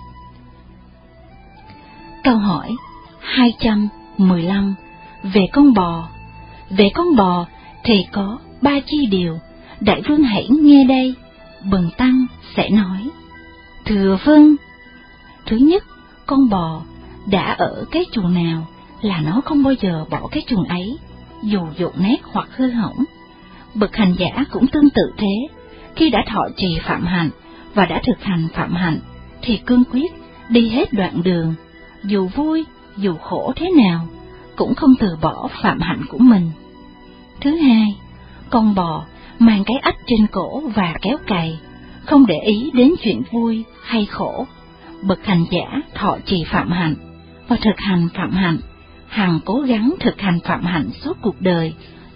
Câu hỏi hai trăm mười lăm về con bò. Về con bò thì có ba chi điều, Đại Vương hãy nghe đây. Bần tăng sẽ nói. Thưa vâng. Thứ nhất, con bò đã ở cái chuồng nào là nó không bao giờ bỏ cái chuồng ấy, dù dột nát hoặc hư hỏng. Bậc hành giả cũng tương tự thế, khi đã thọ trì phạm hạnh và đã thực hành phạm hạnh thì cương quyết đi hết đoạn đường, dù vui dù khổ thế nào cũng không từ bỏ phạm hạnh của mình. Thứ hai, con bò mang cái ách trên cổ và kéo cày, không để ý đến chuyện vui hay khổ. Bậc hành giả thọ trì phạm hạnh và thực hành phạm hạnh, hằng cố gắng thực hành phạm hạnh suốt cuộc đời,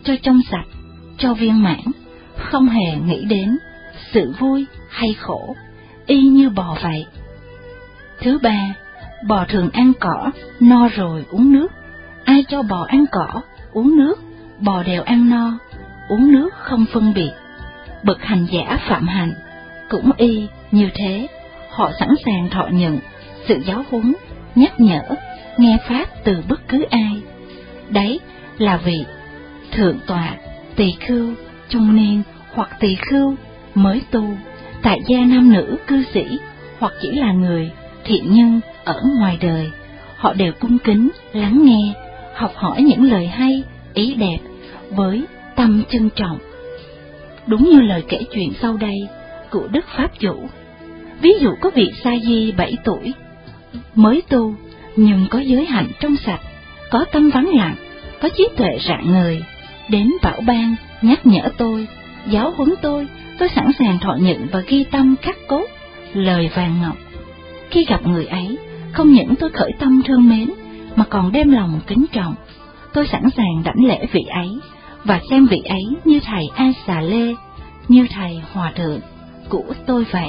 cho trong sạch, cho viên mãn, không hề nghĩ đến sự vui hay khổ, y như bò vậy. Thứ ba, bò thường ăn cỏ, no rồi uống nước. Ai cho bò ăn cỏ, uống nước, bò đều ăn no, uống nước không phân biệt. Bậc hành giả phạm hạnh cũng y như thế, họ sẵn sàng thọ nhận sự giáo huấn, nhắc nhở, nghe pháp từ bất cứ ai. Đấy là vị thượng tọa, tỳ khưu, trung niên hoặc tỳ khưu mới tu, tại gia nam nữ cư sĩ hoặc chỉ là người thiện nhân ở ngoài đời, họ đều cung kính lắng nghe, học hỏi những lời hay, ý đẹp với tâm trân trọng. Đúng như lời kể chuyện sau đây của Đức Pháp Chủ. Ví dụ có vị sa di bảy tuổi, mới tu, nhưng có giới hạnh trong sạch, có tâm vắng lặng, có trí tuệ rạng ngời, đến bảo ban, nhắc nhở tôi, giáo huấn tôi, tôi sẵn sàng thọ nhận và ghi tâm khắc cốt, lời vàng ngọc. Khi gặp người ấy, không những tôi khởi tâm thương mến, mà còn đem lòng kính trọng. Tôi sẵn sàng đảnh lễ vị ấy, và xem vị ấy như thầy A Xà Lê, như thầy Hòa Thượng của tôi vậy.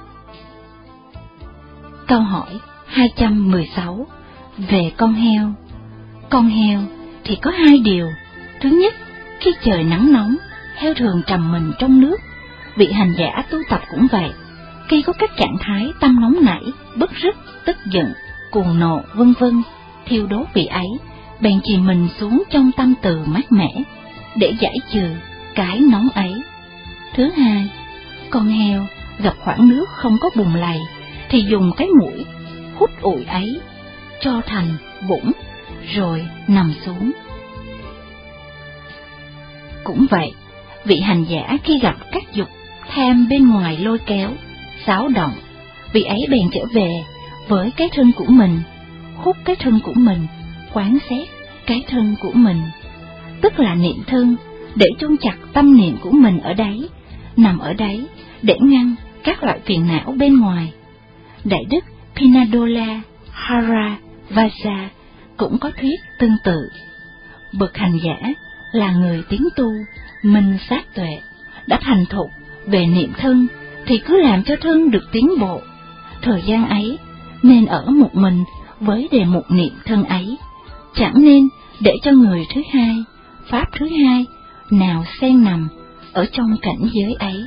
Câu hỏi hai trăm mười sáu về con heo. Con heo thì có hai điều. Thứ nhất, khi trời nắng nóng, heo thường trầm mình trong nước. Vị hành giả tu tập cũng vậy. Khi có các trạng thái tâm nóng nảy, bức rứt, tức giận, cuồng nộ, vân vân, thiêu đốt vị ấy, bèn chìm mình xuống trong tâm từ mát mẻ, để giải trừ cái nóng ấy. Thứ hai, con heo gặp khoảng nước không có bùn lầy, thì dùng cái mũi hút ủi ấy, cho thành vũng, rồi nằm xuống. Cũng vậy, vị hành giả khi gặp các dục tham bên ngoài lôi kéo, xáo động, vị ấy bèn trở về với cái thân của mình, hút cái thân của mình, quán xét cái thân của mình, tức là niệm thân, để chôn chặt tâm niệm của mình ở đấy, nằm ở đấy, để ngăn các loại phiền não bên ngoài. Đại đức Pinadola Hara Vasa cũng có thuyết tương tự. Bậc hành giả là người tiến tu, minh sát tuệ, đã thành thục về niệm thân, thì cứ làm cho thân được tiến bộ. Thời gian ấy nên ở một mình với đề mục niệm thân ấy, chẳng nên để cho người thứ hai, pháp thứ hai nào xen nằm ở trong cảnh giới ấy.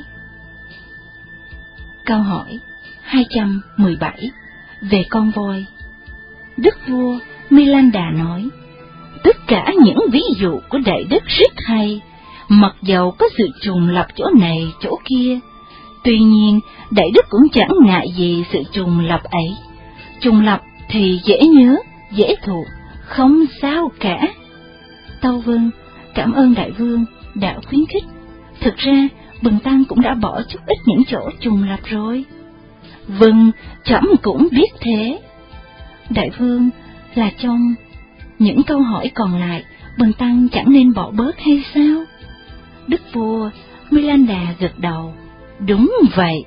Câu hỏi hai trăm mười bảy về con voi. Đức vua Milanda nói, tất cả những ví dụ của Đại Đức rất hay, mặc dầu có sự trùng lập chỗ này chỗ kia, tuy nhiên Đại Đức cũng chẳng ngại gì sự trùng lập ấy. Trùng lập thì dễ nhớ, dễ thuộc, không sao cả. Tâu vâng, cảm ơn Đại Vương đã khuyến khích. Thực ra Bần Tăng cũng đã bỏ chút ít những chỗ trùng lập rồi. Vâng, trẫm cũng biết thế. Đại Vương, là trong những câu hỏi còn lại, Bần Tăng chẳng nên bỏ bớt hay sao? Đức vua Milanda gật đầu, đúng vậy.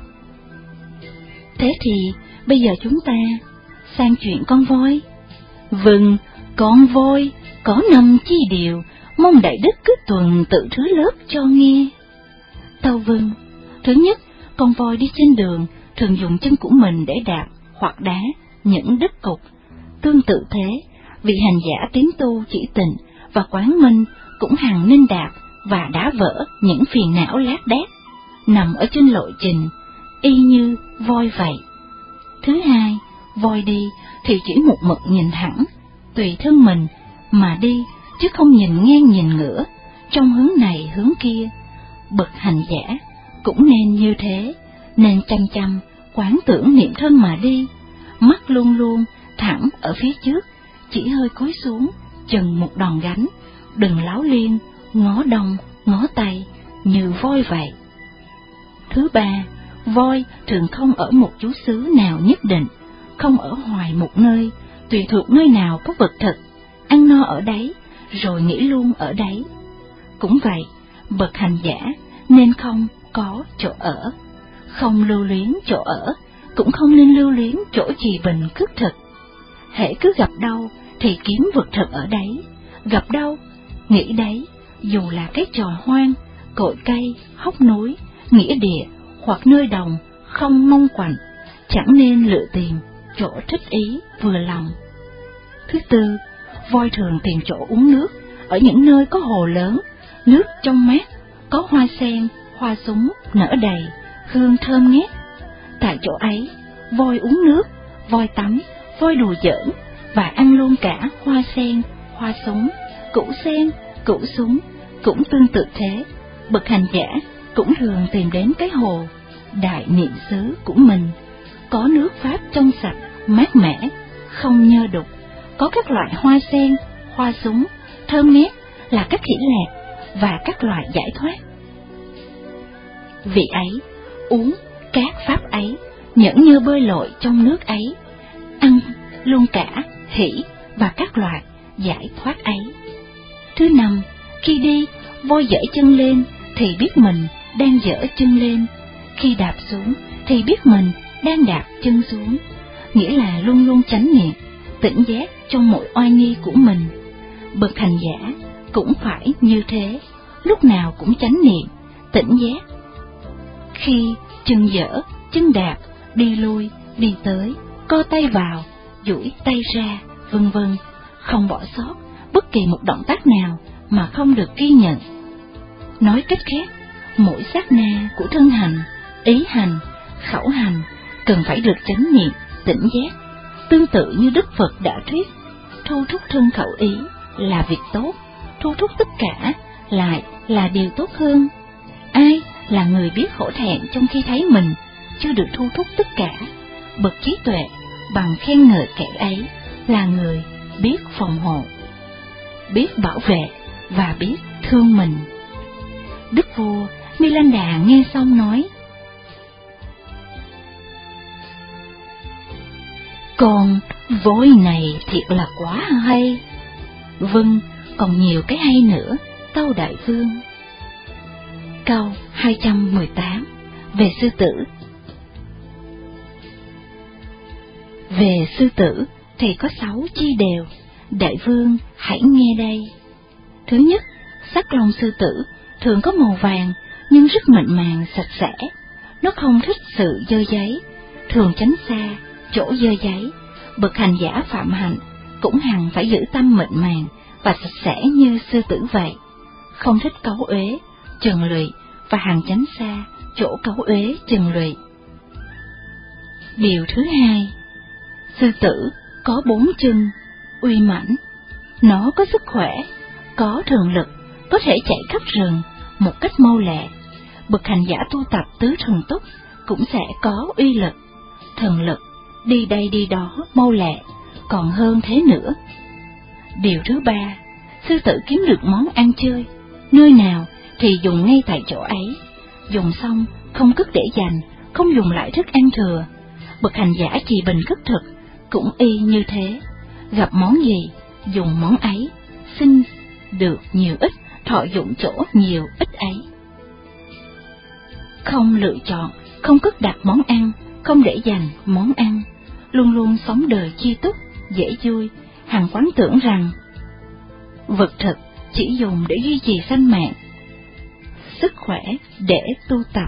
Thế thì bây giờ chúng ta sang chuyện con voi. Vâng, con voi có năm chi điều, mong Đại Đức cứ tuần tự thứ lớp cho nghe. Tâu vâng. Thứ nhất, con voi đi trên đường thường dùng chân của mình để đạp hoặc đá những đất cục. Tương tự thế, vị hành giả tiến tu chỉ tịnh và quán minh cũng hằng nên đạp và đá vỡ những phiền não lác đác nằm ở trên lộ trình, y như voi vậy. Thứ hai, voi đi thì chỉ một mực nhìn thẳng, tùy thân mình mà đi, chứ không nhìn ngang nhìn ngửa, trong hướng này hướng kia. Bậc hành giả cũng nên như thế, nên chăm chăm quán tưởng niệm thân mà đi, mắt luôn luôn thẳng ở phía trước, chỉ hơi cúi xuống chừng một đòn gánh, đừng láo liên, ngó đông, ngó tây như voi vậy. Thứ ba, voi thường không ở một trú xứ nào nhất định, không ở hoài một nơi, tùy thuộc nơi nào có vật thực, ăn no ở đấy, rồi nghỉ luôn ở đấy. Cũng vậy, bậc hành giả nên không có chỗ ở, không lưu luyến chỗ ở, cũng không nên lưu luyến chỗ trì bình khất thực. Hễ cứ gặp đâu thì kiếm vật thực ở đấy, gặp đâu nghĩ đấy, dù là cái trò hoang, cội cây, hốc núi, nghĩa địa hoặc nơi đồng không mong quạnh, chẳng nên lựa tìm chỗ thích ý vừa lòng. Thứ tư, voi thường tìm chỗ uống nước ở những nơi có hồ lớn, nước trong mát, có hoa sen, hoa súng nở đầy, hương thơm ngát. Tại chỗ ấy, voi uống nước, voi tắm, voi đùa giỡn và ăn luôn cả hoa sen, hoa súng, củ sen, củ súng. Cũng tương tự thế, bậc hành giả cũng thường tìm đến cái hồ đại niệm xứ của mình, có nước pháp trong sạch, mát mẻ, không nhơ đục, có các loại hoa sen, hoa súng, thơm ngát là các hỷ lạc và các loại giải thoát. Vị ấy uống các pháp ấy, nhẫn như bơi lội trong nước ấy, ăn luôn cả hỷ và các loại giải thoát ấy. Thứ năm, khi đi, voi giở chân lên thì biết mình đang giở chân lên, khi đạp xuống thì biết mình đang đạp chân xuống, nghĩa là luôn luôn chánh niệm, tỉnh giác trong mỗi oai nghi của mình. Bậc hành giả cũng phải như thế, lúc nào cũng chánh niệm, tỉnh giác. Khi chân dở, chân đạp, đi lui, đi tới, co tay vào, duỗi tay ra, vân vân, không bỏ sót bất kỳ một động tác nào mà không được ghi nhận. Nói cách khác, mỗi sát na của thân hành, ý hành, khẩu hành cần phải được chánh niệm, tỉnh giác. Tương tự như Đức Phật đã thuyết, thu thúc thân khẩu ý là việc tốt, thu thúc tất cả lại là điều tốt hơn. Ai là người biết hổ thẹn trong khi thấy mình chưa được thu thúc tất cả? Bậc trí tuệ bằng khen ngợi kẻ ấy là người biết phòng hộ, biết bảo vệ và biết thương mình. Đức vua Milinda nghe xong nói: Con voi này thiệt là quá hay. Vâng, còn nhiều cái hay nữa, tâu đại vương. Câu hai trăm mười tám về sư tử. Về sư tử thì có sáu chi đều, đại vương hãy nghe đây. Thứ nhất, sắc lông sư tử thường có màu vàng nhưng rất mịn màng sạch sẽ. Nó không thích sự dơ giấy, thường tránh xa chỗ dơ giấy. Bậc hành giả phạm hạnh cũng hằng phải giữ tâm mịn màng và sạch sẽ như sư tử vậy, không thích cấu uế, trần lụy và hằng tránh xa chỗ cấu uế, trần lụy. Điều thứ hai, sư tử có bốn chân, uy mãnh. Nó có sức khỏe, có thường lực, có thể chạy khắp rừng một cách mau lẹ. Bậc hành giả tu tập tứ thần túc cũng sẽ có uy lực, thần lực, đi đây đi đó mau lẹ, còn hơn thế nữa. Điều thứ ba, sư tử kiếm được món ăn chơi, nơi nào thì dùng ngay tại chỗ ấy, dùng xong không cất để dành, không dùng lại thức ăn thừa. Bậc hành giả trì bình khất thực cũng y như thế, gặp món gì dùng món ấy, xin được nhiều ít, thọ dụng chỗ nhiều ít ấy. Không lựa chọn, không cất đặt món ăn, không để dành món ăn, luôn luôn sống đời chi túc, dễ vui, hằng quán tưởng rằng vật thực chỉ dùng để duy trì sanh mạng, sức khỏe để tu tập.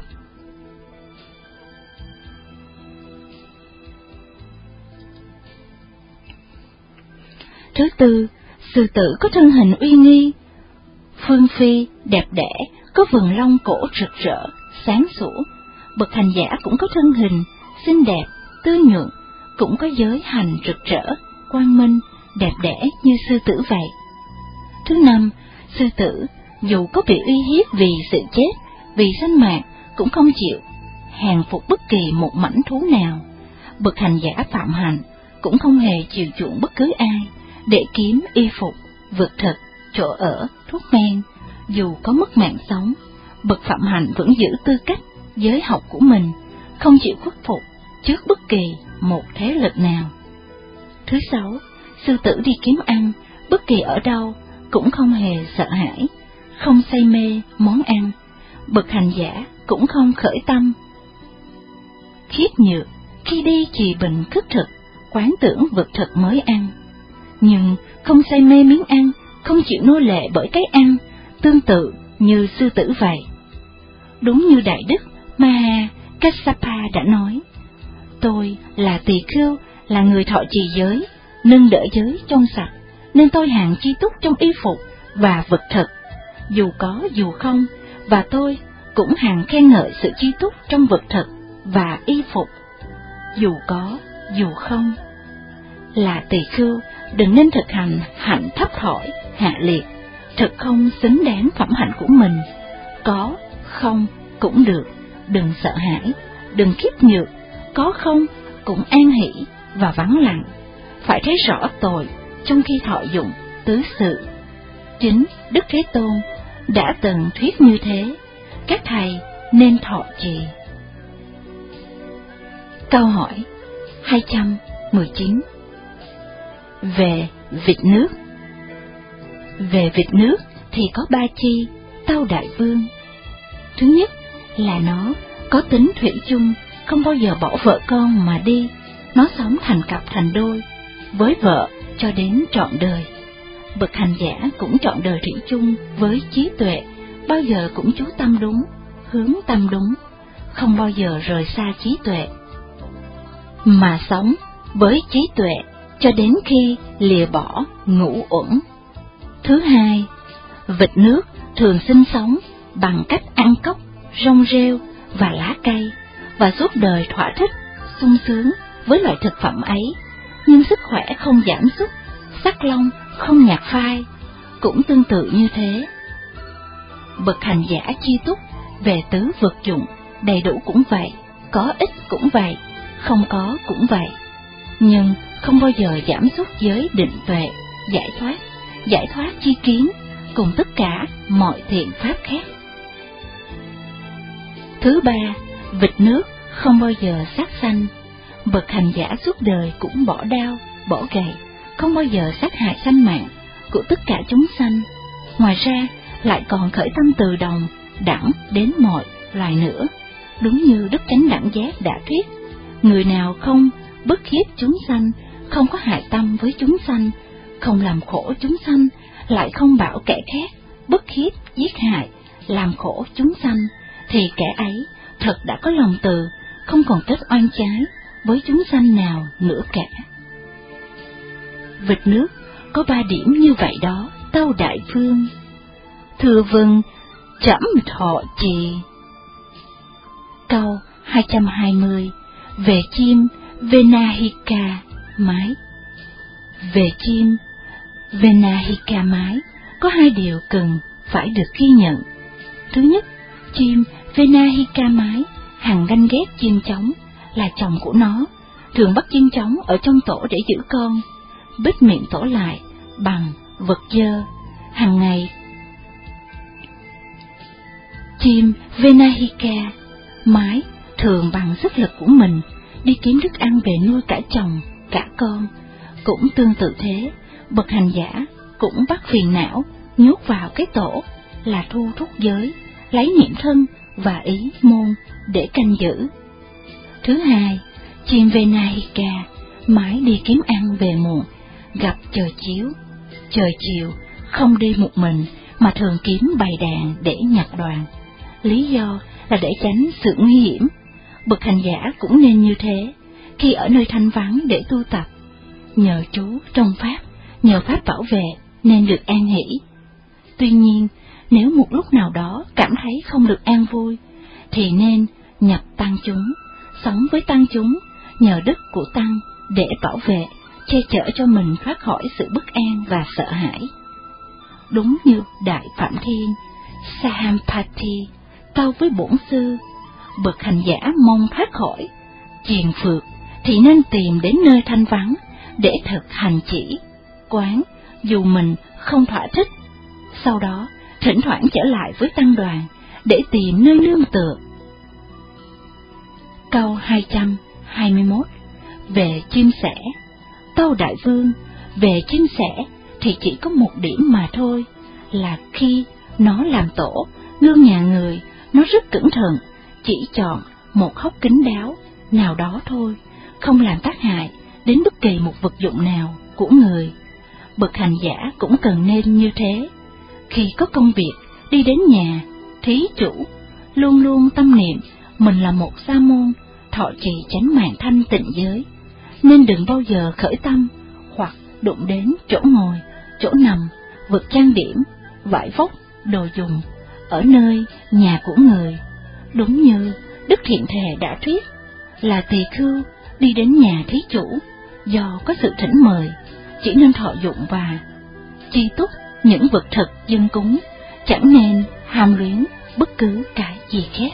Thứ tư, sư tử có thân hình uy nghi, phương phi, đẹp đẽ, có vầng lông cổ rực rỡ, sáng sủa. Bậc hành giả cũng có thân hình xinh đẹp, tươi nhuận, cũng có giới hành rực rỡ, quang minh, đẹp đẽ như sư tử vậy. Thứ năm, sư tử dù có bị uy hiếp vì sự chết, vì sanh mạng, cũng không chịu hàng phục bất kỳ một mảnh thú nào. Bậc hành giả phạm hạnh cũng không hề chiều chuộng bất cứ ai để kiếm y phục, vật thực, chỗ ở, thuốc men. Dù có mất mạng sống, bậc phạm hạnh vẫn giữ tư cách giới học của mình, không chịu khuất phục trước bất kỳ một thế lực nào. Thứ sáu, sư tử đi kiếm ăn bất kỳ ở đâu cũng không hề sợ hãi, không say mê món ăn. Bậc hành giả cũng không khởi tâm khiếp nhược khi đi trì bình khất thực, quán tưởng vật thực mới ăn, nhưng không say mê miếng ăn, không chịu nô lệ bởi cái ăn, tương tự như sư tử vậy. Đúng như Đại Đức Maha Kassapa đã nói, tôi là tỳ khưu, là người thọ trì giới, nâng đỡ giới trong sạch, nên tôi hàng chi túc trong y phục và vật thực, dù có dù không, và tôi cũng hàng khen ngợi sự chi túc trong vật thực và y phục, dù có dù không. Là tỳ khưu, đừng nên thực hành hạnh thấp thỏi, hạ liệt, thực không xứng đáng phẩm hạnh của mình. Có không cũng được, đừng sợ hãi, đừng khiếp nhược, có không cũng an hỷ và vắng lặng, phải thấy rõ tội trong khi thọ dụng tứ sự. Chính Đức Thế Tôn đã từng thuyết như thế, các thầy nên thọ trì. Câu hỏi hai trăm mười chín. Về vịt nước. Về vịt nước thì có ba chi, tâu Đại Vương. Thứ nhất là nó có tính thủy chung, không bao giờ bỏ vợ con mà đi, nó sống thành cặp thành đôi với vợ cho đến trọn đời. Bậc hành giả cũng trọn đời thủy chung với trí tuệ, bao giờ cũng chú tâm đúng, hướng tâm đúng, không bao giờ rời xa trí tuệ, mà sống với trí tuệ cho đến khi lìa bỏ ngũ uẩn. Thứ hai, vịt nước thường sinh sống bằng cách ăn cốc, rong rêu và lá cây, và suốt đời thỏa thích, sung sướng với loại thực phẩm ấy, nhưng sức khỏe không giảm sút, sắc lông không nhạt phai. Cũng tương tự như thế, bậc hành giả chi túc về tứ vật dụng, đầy đủ cũng vậy, có ít cũng vậy, không có cũng vậy, nhưng không bao giờ giảm sút giới định tuệ, giải thoát, giải thoát chi kiến, cùng tất cả mọi thiện pháp khác. Thứ ba, vịt nước không bao giờ sát sanh. Bậc hành giả suốt đời cũng bỏ đao, bỏ gậy, không bao giờ sát hại sanh mạng của tất cả chúng sanh. Ngoài ra, lại còn khởi tâm từ đồng, đẳng đến mọi loài nữa. Đúng như Đức Chánh Đẳng Giác đã thuyết, người nào không bức hiếp chúng sanh, không có hại tâm với chúng sanh, không làm khổ chúng sanh, lại không bảo kẻ khác bức hiếp, giết hại, làm khổ chúng sanh, thì kẻ ấy thật đã có lòng từ, không còn kết oan trái với chúng sanh nào nữa cả. Vịt nước có ba điểm như vậy đó, tâu Đại Vương. Thưa vâng, trẫm thọ trì. Câu hai trăm hai mươi. Về chim Venahika mái. Về chim Venahika mái có hai điều cần phải được ghi nhận. Thứ nhất, chim Venahika mái hằng ganh ghét chim trống, là chồng của nó, thường bắt chim trống ở trong tổ để giữ con, bít miệng tổ lại bằng vật dơ hàng ngày. Chim Venahika mái thường bằng sức lực của mình đi kiếm thức ăn về nuôi cả chồng cả con. Cũng tương tự thế, bậc hành giả cũng bắt phiền não nhốt vào cái tổ, là thu thúc giới, lấy niệm thân và ý môn để canh giữ. Thứ hai, chim Venahika mãi đi kiếm ăn về muộn, gặp trời chiếu, trời chiều, không đi một mình mà thường kiếm bầy đàn để nhập đoàn. Lý do là để tránh sự nguy hiểm. Bậc hành giả cũng nên như thế, khi ở nơi thanh vắng để tu tập, nhờ trú trong pháp, nhờ pháp bảo vệ nên được an hỷ. Tuy nhiên, nếu một lúc nào đó cảm thấy không được an vui, thì nên nhập tăng chúng, sống với tăng chúng, nhờ đức của tăng để bảo vệ, che chở cho mình thoát khỏi sự bất an và sợ hãi. Đúng như Đại Phạm Thiên Sahampati tâu với bổn sư, bậc hành giả mong thoát khỏi triền phược thì nên tìm đến nơi thanh vắng để thực hành chỉ, quán, dù mình không thỏa thích. Sau đó, thỉnh thoảng trở lại với tăng đoàn để tìm nơi nương tựa. Câu hai trăm hai mươi mốt. Về chim sẻ. Tâu Đại Vương, về chim sẻ thì chỉ có một điểm mà thôi, là khi nó làm tổ, nương nhà người, nó rất cẩn thận, chỉ chọn một hốc kín đáo nào đó thôi, không làm tác hại đến bất kỳ một vật dụng nào của người. Bậc hành giả cũng cần nên như thế. Khi có công việc đi đến nhà thí chủ, luôn luôn tâm niệm mình là một sa môn thọ trì chánh mạng thanh tịnh giới, nên đừng bao giờ khởi tâm hoặc đụng đến chỗ ngồi, chỗ nằm, vật trang điểm, vải vóc, đồ dùng ở nơi nhà của người. Đúng như Đức Thiện Thề đã thuyết, là tỳ khưu đi đến nhà thí chủ do có sự thỉnh mời, chỉ nên thọ dụng và chi túc những vật thực dâng cúng, chẳng nên ham luyến bất cứ cái gì khác.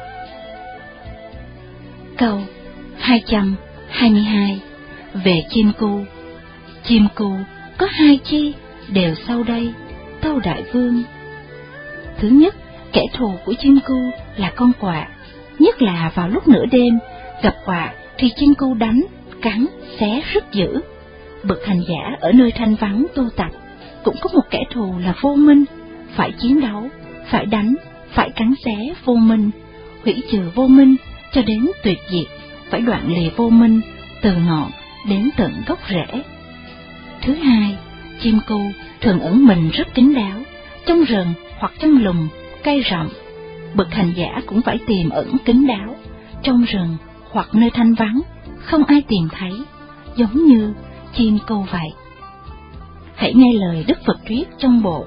Câu hai trăm hai mươi hai về chim cu. Chim cu có hai chi đều sau đây, tâu đại vương. Thứ nhất, kẻ thù của chim cu là con quạ, nhất là vào lúc nửa đêm, gặp quạ thì chim cu đánh, cắn, xé rất dữ. Bậc hành giả ở nơi thanh vắng tu tập cũng có một kẻ thù là vô minh, phải chiến đấu, phải đánh, phải cắn xé vô minh, hủy trừ vô minh cho đến tuyệt diệt, phải đoạn lìa vô minh từ ngọn đến tận gốc rễ. Thứ hai, chim cu thường ẩn mình rất kín đáo, trong rừng hoặc trong lùm, cây rậm. Bậc hành giả cũng phải tìm ẩn kín đáo, trong rừng hoặc nơi thanh vắng, không ai tìm thấy, giống như chim cu vậy. Hãy nghe lời Đức Phật thuyết trong bộ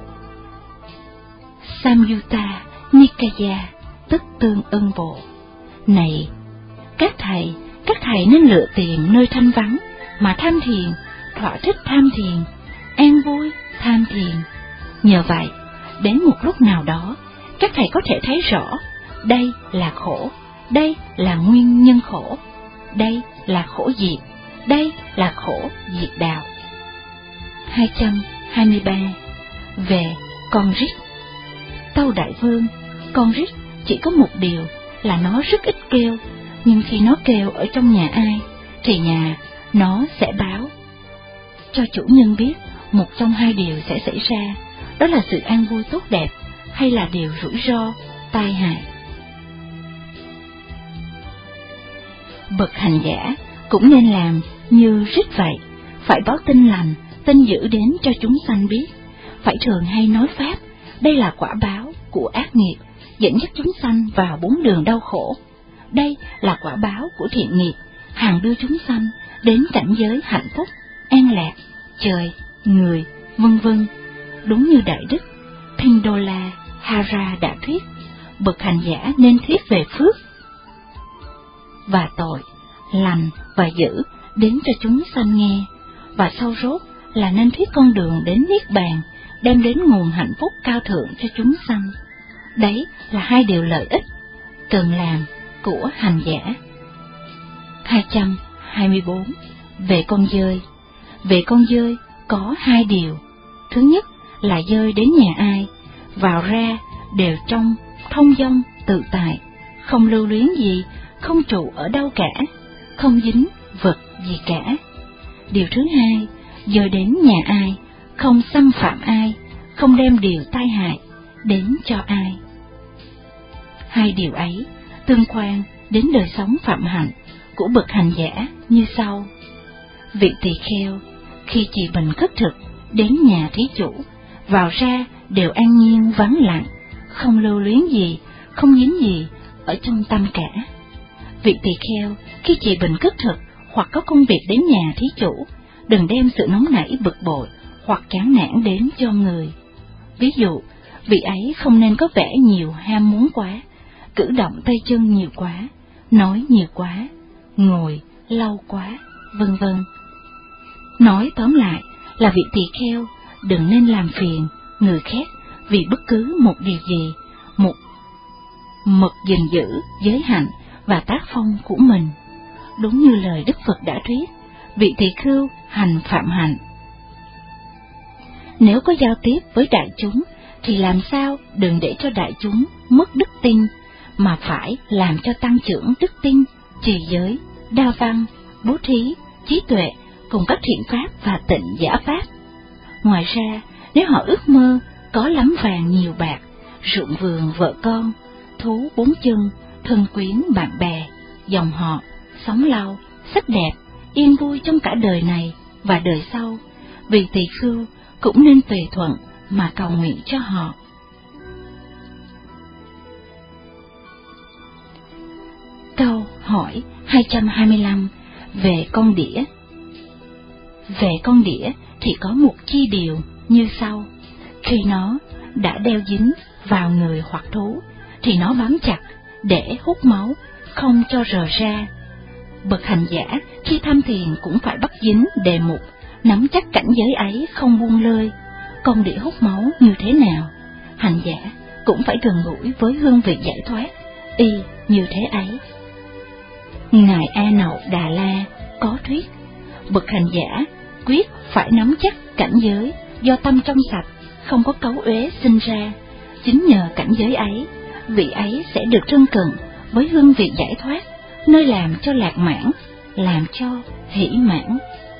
Samyutta Nikaya, tức Tương Ưng Bộ. Này các thầy, các thầy nên lựa tìm nơi thanh vắng mà tham thiền, thỏa thích tham thiền, an vui tham thiền. Nhờ vậy, đến một lúc nào đó, các thầy có thể thấy rõ đây là khổ, đây là nguyên nhân khổ, đây là khổ diệt, đây là khổ diệt đạo. hai trăm hai mươi ba về con rít. Tâu đại vương, con rít chỉ có một điều là nó rất ít kêu, nhưng khi nó kêu ở trong nhà ai thì nhà nó sẽ báo cho chủ nhân biết một trong hai điều sẽ xảy ra, đó là sự an vui tốt đẹp hay là điều rủi ro tai hại. Bậc hành giả cũng nên làm như rít vậy, phải báo tin lành, tin dữ đến cho chúng sanh biết, phải thường hay nói pháp, đây là quả báo của ác nghiệp, dẫn dắt chúng sanh vào bốn đường đau khổ. Đây là quả báo của thiện nghiệp, hàng đưa chúng sanh đến cảnh giới hạnh phúc, an lạc, trời, người, vân vân. Đúng như Đại Đức Pindola Hara đã thuyết, bậc hành giả nên thuyết về phước và tội, lành và dữ đến cho chúng sanh nghe, và sau rốt là nên thuyết con đường đến niết bàn, đem đến nguồn hạnh phúc cao thượng cho chúng sanh. Đấy là hai điều lợi ích cần làm của hành giả. hai trăm hai mươi bốn về con dơi. Về con dơi có hai điều. Thứ nhất là dơi đến nhà ai, vào ra đều trong thông dong tự tại, không lưu luyến gì, không trụ ở đâu cả, không dính vật gì cả. Điều thứ hai, dơi đến nhà ai, không xâm phạm ai, không đem điều tai hại đến cho ai. Hai điều ấy tương quan đến đời sống phạm hạnh của bậc hành giả như sau. Vị tỳ kheo khi trì bình khất thực đến nhà thí chủ, vào ra đều an nhiên vắng lặng, không lưu luyến gì, không dính gì ở trong tâm cả. Vị tỳ kheo khi trì bình khất thực hoặc có công việc đến nhà thí chủ, đừng đem sự nóng nảy bực bội hoặc chán nản đến cho người. Ví dụ, vị ấy không nên có vẻ nhiều ham muốn quá, cử động tay chân nhiều quá, nói nhiều quá, ngồi lâu quá, vân vân. Nói tóm lại là vị tỳ kheo đừng nên làm phiền người khác vì bất cứ một điều gì, một mực gìn giữ giới hạnh và tác phong của mình. Đúng như lời Đức Phật đã thuyết, vị tỳ khưu hành phạm hạnh. Nếu có giao tiếp với đại chúng thì làm sao đừng để cho đại chúng mất đức tin, mà phải làm cho tăng trưởng đức tin, trì giới, đa văn, bố thí, trí tuệ cùng các thiện pháp và tịnh giả pháp. Ngoài ra, nếu họ ước mơ có lắm vàng nhiều bạc, ruộng vườn vợ con, thú bốn chân, thân quyến bạn bè, dòng họ, sống lâu, sắc đẹp, yên vui trong cả đời này và đời sau, vị tỳ khưu cũng nên tùy thuận mà cầu nguyện cho họ. Hỏi hai trăm hai mươi lăm về con đĩa. Về con đĩa thì có một chi điều như sau: khi nó đã đeo dính vào người hoặc thú thì nó bám chặt để hút máu, không cho rời ra. Bậc hành giả khi tham thiền cũng phải bắt dính đề mục, nắm chắc cảnh giới ấy không buông lơi. Con đĩa hút máu như thế nào, hành giả cũng phải gần gũi với hương vị giải thoát y như thế ấy. Ngài A Nậu Đà La có thuyết, bậc hành giả quyết phải nắm chắc cảnh giới do tâm trong sạch, không có cấu uế sinh ra. Chính nhờ cảnh giới ấy, vị ấy sẽ được thân cận với hương vị giải thoát, nơi làm cho lạc mãn, làm cho hỷ mãn.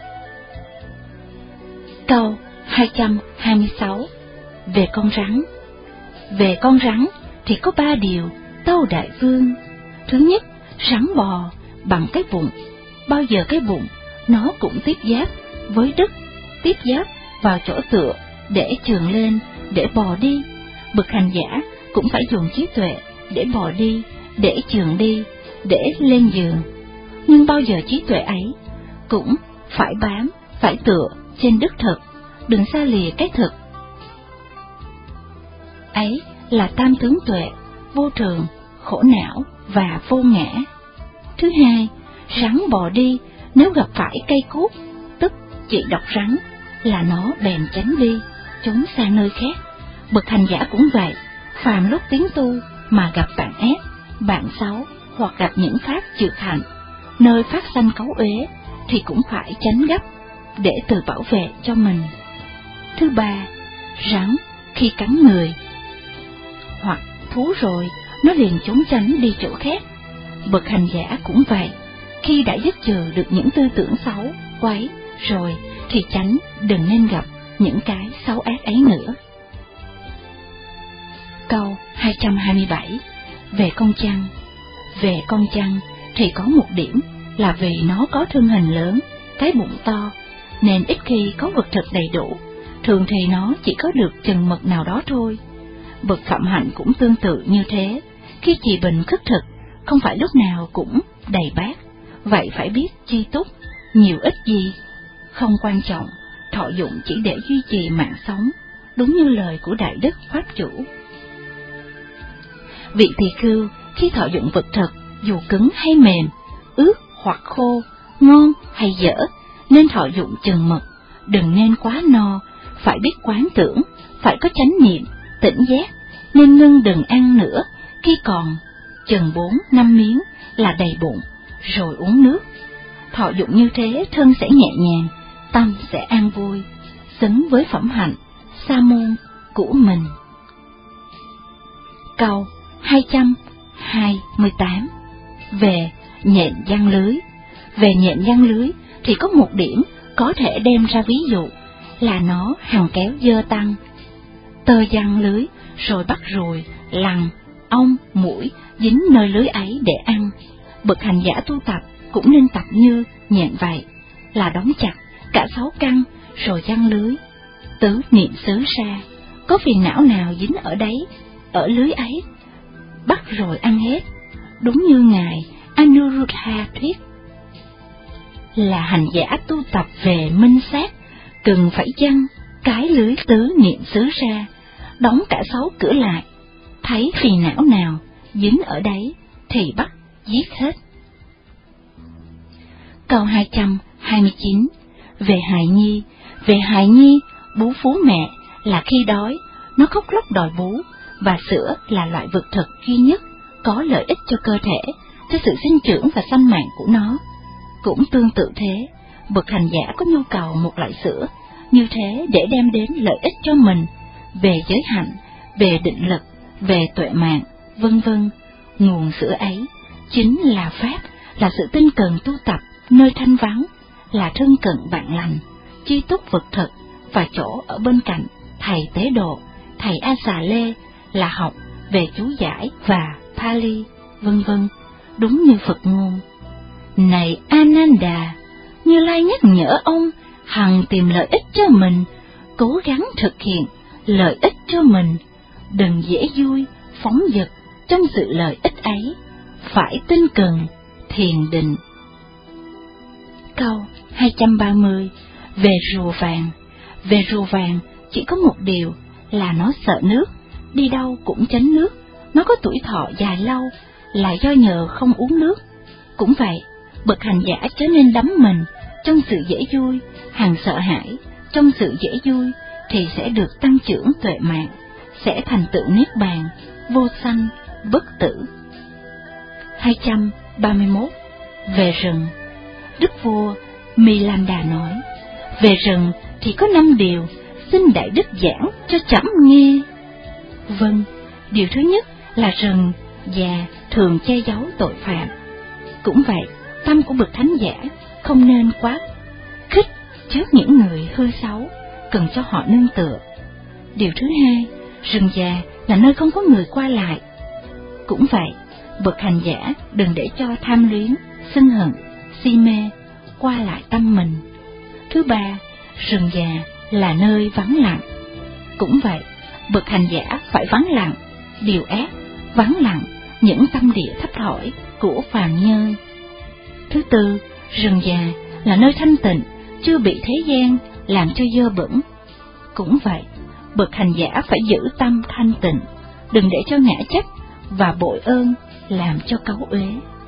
Câu hai trăm hai mươi sáu về con rắn. Về con rắn thì có ba điều, tâu đại vương. Thứ nhất, rắn bò bằng cái bụng. Bao giờ cái bụng nó cũng tiếp giáp với đất, tiếp giáp vào chỗ tựa để chườn lên, để bò đi. Bậc hành giả cũng phải dùng trí tuệ để bò đi, để chườn đi, để lên giường. Nhưng bao giờ trí tuệ ấy cũng phải bám, phải tựa trên đất thực, đừng xa lìa cái thực. Ấy là tam tướng tuệ, vô thường, khổ não và vô ngã. Thứ hai, rắn bò đi, nếu gặp phải cây cuốc, tức chỉ độc rắn, là nó bèn tránh đi, trốn sang nơi khác. Bậc hành giả cũng vậy, phàm lúc tiến tu mà gặp bạn ác, bạn xấu, hoặc gặp những pháp trược hạnh, nơi phát sanh cấu uế, thì cũng phải tránh gấp, để tự bảo vệ cho mình. Thứ ba, rắn khi cắn người hoặc thú rồi, nó liền trốn tránh đi chỗ khác. Bậc hành giả cũng vậy, khi đã dứt trừ được những tư tưởng xấu, quấy rồi, thì tránh đừng nên gặp những cái xấu ác ấy nữa. Câu hai trăm hai mươi bảy về con chăn. Về con chăn thì có một điểm là vì nó có thân hình lớn, cái bụng to, nên ít khi có vật thực đầy đủ, thường thì nó chỉ có được chừng mực nào đó thôi. Bậc phạm hạnh cũng tương tự như thế, khi trì bình khất thực, không phải lúc nào cũng đầy bát, vậy phải biết chi túc, nhiều ít gì, không quan trọng, thọ dụng chỉ để duy trì mạng sống, đúng như lời của Đại Đức Pháp Chủ. Vị tỳ khưu khi thọ dụng vật thực, dù cứng hay mềm, ướt hoặc khô, ngon hay dở, nên thọ dụng chừng mực, đừng nên quá no, phải biết quán tưởng, phải có chánh niệm, tỉnh giác, nên ngưng đừng ăn nữa, khi còn chừng bốn năm miếng là đầy bụng, rồi uống nước. Thọ dụng như thế, thân sẽ nhẹ nhàng, tâm sẽ an vui, xứng với phẩm hạnh sa môn của mình. Câu hai trăm hai mươi tám về nhện giăng lưới. Về nhện giăng lưới thì có một điểm có thể đem ra ví dụ, là nó hằng kéo dơ tăng. Tơ giăng lưới rồi bắt ruồi, lằn, ong, muỗi dính nơi lưới ấy để ăn. Bậc hành giả tu tập cũng nên tập như nhện vậy, là đóng chặt cả sáu căn rồi giăng lưới, tứ niệm xứ ra, có phiền não nào dính ở đấy, ở lưới ấy, bắt rồi ăn hết. Đúng như ngài Anuruddha thuyết, là hành giả tu tập về minh sát, cần phải giăng cái lưới tứ niệm xứ ra, đóng cả sáu cửa lại, thấy phiền não nào dính ở đấy thì bắt giết hết. Câu hai trăm hai mươi chín về hài nhi. Về hài nhi, bú phú mẹ là khi đói, nó khóc lóc đòi bú, và sữa là loại vật thực duy nhất có lợi ích cho cơ thể, cho sự sinh trưởng và sanh mạng của nó. Cũng tương tự thế, bậc hành giả có nhu cầu một loại sữa như thế để đem đến lợi ích cho mình, về giới hạnh, về định lực, về tuệ mạng, vân vân. Nguồn sữa ấy chính là pháp, là sự tinh cần tu tập nơi thanh vắng, là thân cận bạn lành, chi túc vật thực, và chỗ ở bên cạnh thầy tế độ, thầy A Xà Lê, là học về chú giải và Pali, vân vân, đúng như Phật ngôn. Này Ananda, Như Lai nhắc nhở ông hằng tìm lợi ích cho mình, cố gắng thực hiện lợi ích cho mình, đừng dễ vui phóng dật trong sự lợi ích ấy, phải tinh cần thiền định. Câu hai trăm ba mươi. Về rùa vàng. Về rùa vàng chỉ có một điều là nó sợ nước, đi đâu cũng tránh nước. Nó có tuổi thọ dài lâu là do nhờ không uống nước. Cũng vậy, bậc hành giả trở nên đắm mình trong sự dễ vui, hằng sợ hãi trong sự dễ vui thì sẽ được tăng trưởng tuệ mạng, sẽ thành tựu niết bàn, vô sanh, bất tử. hai trăm ba mươi mốt. Về rừng. Đức vua Milanda nói, về rừng thì có năm điều, xin đại đức giảng cho trẫm nghe. Vâng, điều thứ nhất là rừng già thường che giấu tội phạm. Cũng vậy, tâm của bậc thánh giả không nên quá khích trước những người hư xấu, cần cho họ nương tựa. Điều thứ hai, rừng già là nơi không có người qua lại. Cũng vậy, bậc hành giả đừng để cho tham luyến, sân hận, si mê qua lại tâm mình. Thứ ba, rừng già là nơi vắng lặng. Cũng vậy, bậc hành giả phải vắng lặng điều ác, vắng lặng những tâm địa thấp thỏi của phàm nhân. Thứ tư, rừng già là nơi thanh tịnh, chưa bị thế gian làm cho dơ bẩn. Cũng vậy, bậc hành giả phải giữ tâm thanh tịnh, đừng để cho ngã chấp và bội ơn làm cho cấu uế.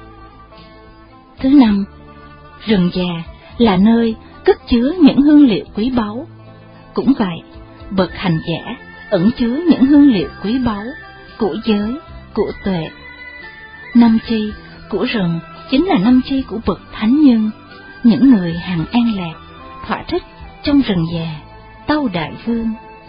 Thứ năm, rừng già là nơi cất chứa những hương liệu quý báu. Cũng vậy, bậc hành giả ẩn chứa những hương liệu quý báu của giới, của tuệ. Năm chi của rừng chính là năm chi của bậc thánh nhân, những người hằng an lạc, thỏa thích trong rừng già, tâu đại vương.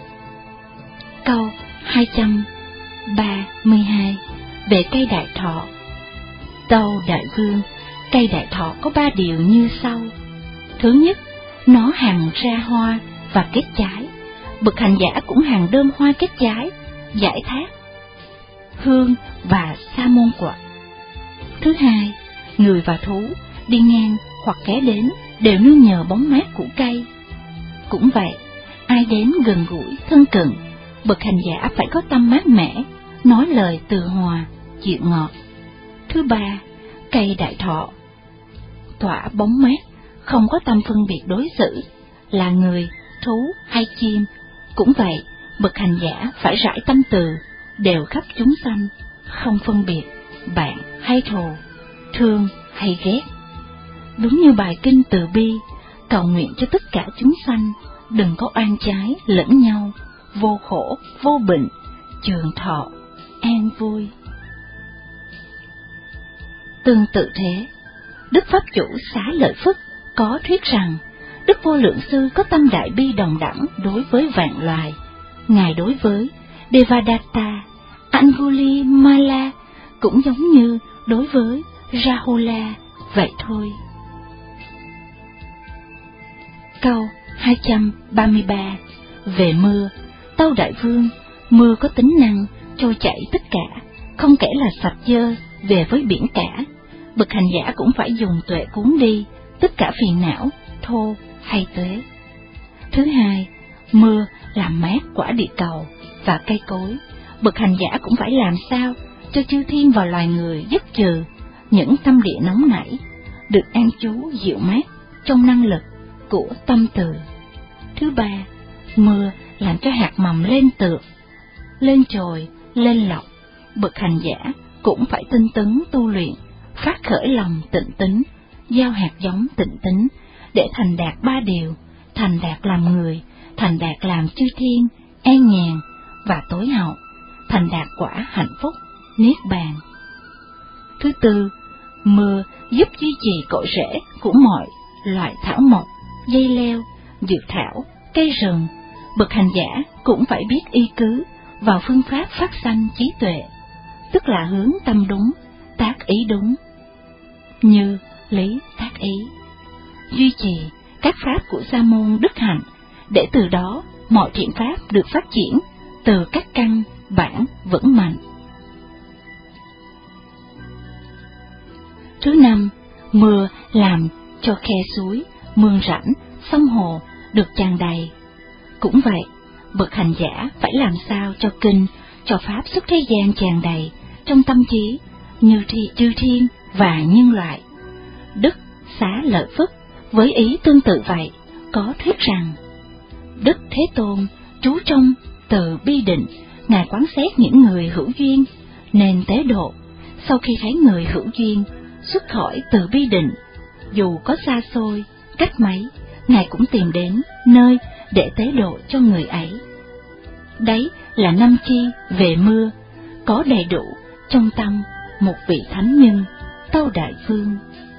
Câu hai trăm ba mươi hai. Về cây đại thọ. Tâu đại vương, cây đại thọ có ba điều như sau. Thứ nhất, nó hằng ra hoa và kết trái. Bậc hành giả cũng hằng đơm hoa kết trái, giải thác, hương và sa môn quả. Thứ hai, người và thú đi ngang hoặc ghé đến đều nương nhờ bóng mát của cây. Cũng vậy, ai đến gần gũi thân cận, bậc hành giả phải có tâm mát mẻ, nói lời từ hòa, dịu ngọt. Thứ ba, cây đại thọ tỏa bóng mát, không có tâm phân biệt đối xử, là người, thú hay chim. Cũng vậy, bậc hành giả phải rải tâm từ, đều khắp chúng sanh, không phân biệt bạn hay thù, thương hay ghét. Đúng như bài kinh từ bi, cầu nguyện cho tất cả chúng sanh đừng có oan trái lẫn nhau, vô khổ, vô bệnh, trường thọ, an vui. Tương tự thế, Đức Pháp Chủ Xá Lợi Phất có thuyết rằng, Đức Vô Lượng Sư có tâm đại bi đồng đẳng đối với vạn loài. Ngài đối với Devadatta, Angulimala cũng giống như đối với Rahula vậy thôi. Câu hai trăm ba mươi ba. Về mưa. Tâu đại vương, mưa có tính năng trôi chảy tất cả, không kể là sạch dơ về với biển cả. Bậc hành giả cũng phải dùng tuệ cuốn đi tất cả phiền não, thô hay tuế. Thứ hai, mưa làm mát quả địa cầu và cây cối. Bậc hành giả cũng phải làm sao cho chư thiên và loài người dứt trừ những tâm địa nóng nảy, được an trú dịu mát trong năng lực của tâm từ. Thứ ba, mưa làm cho hạt mầm lên tược, lên chồi, lên lọc. Bậc hành giả cũng phải tinh tấn tu luyện, phát khởi lòng tịnh tín, gieo hạt giống tịnh tín, để thành đạt ba điều: thành đạt làm người, thành đạt làm chư thiên, an nhàn và tối hậu, thành đạt quả hạnh phúc, niết bàn. Thứ tư, mưa giúp duy trì cội rễ của mọi loại thảo mộc, dây leo, dược thảo, cây rừng. Bậc hành giả cũng phải biết y cứ vào phương pháp phát sanh trí tuệ, tức là hướng tâm đúng, tác ý đúng, như lý tác ý, duy trì các pháp của sa môn đức hạnh, để từ đó mọi thiện pháp được phát triển từ các căn bản vững mạnh. Thứ năm, mưa làm cho khe suối, mương rãnh, sông hồ được tràn đầy. Cũng vậy, bậc hành giả phải làm sao cho kinh, cho pháp xuất thế gian tràn đầy trong tâm trí, như thi, chư thiên và nhân loại Đức Xá Lợi Phất với ý tương tự vậy có thuyết rằng Đức Thế Tôn trú trong từ bi định, Ngài quán xét những người hữu duyên nên tế độ. Sau khi thấy người hữu duyên xuất khỏi từ bi định, dù có xa xôi cách mấy, Ngài cũng tìm đến nơi để tế độ cho người ấy. Đấy là năm chi về mưa, có đầy đủ trong tâm một vị thánh nhân Tâu Đại Vương.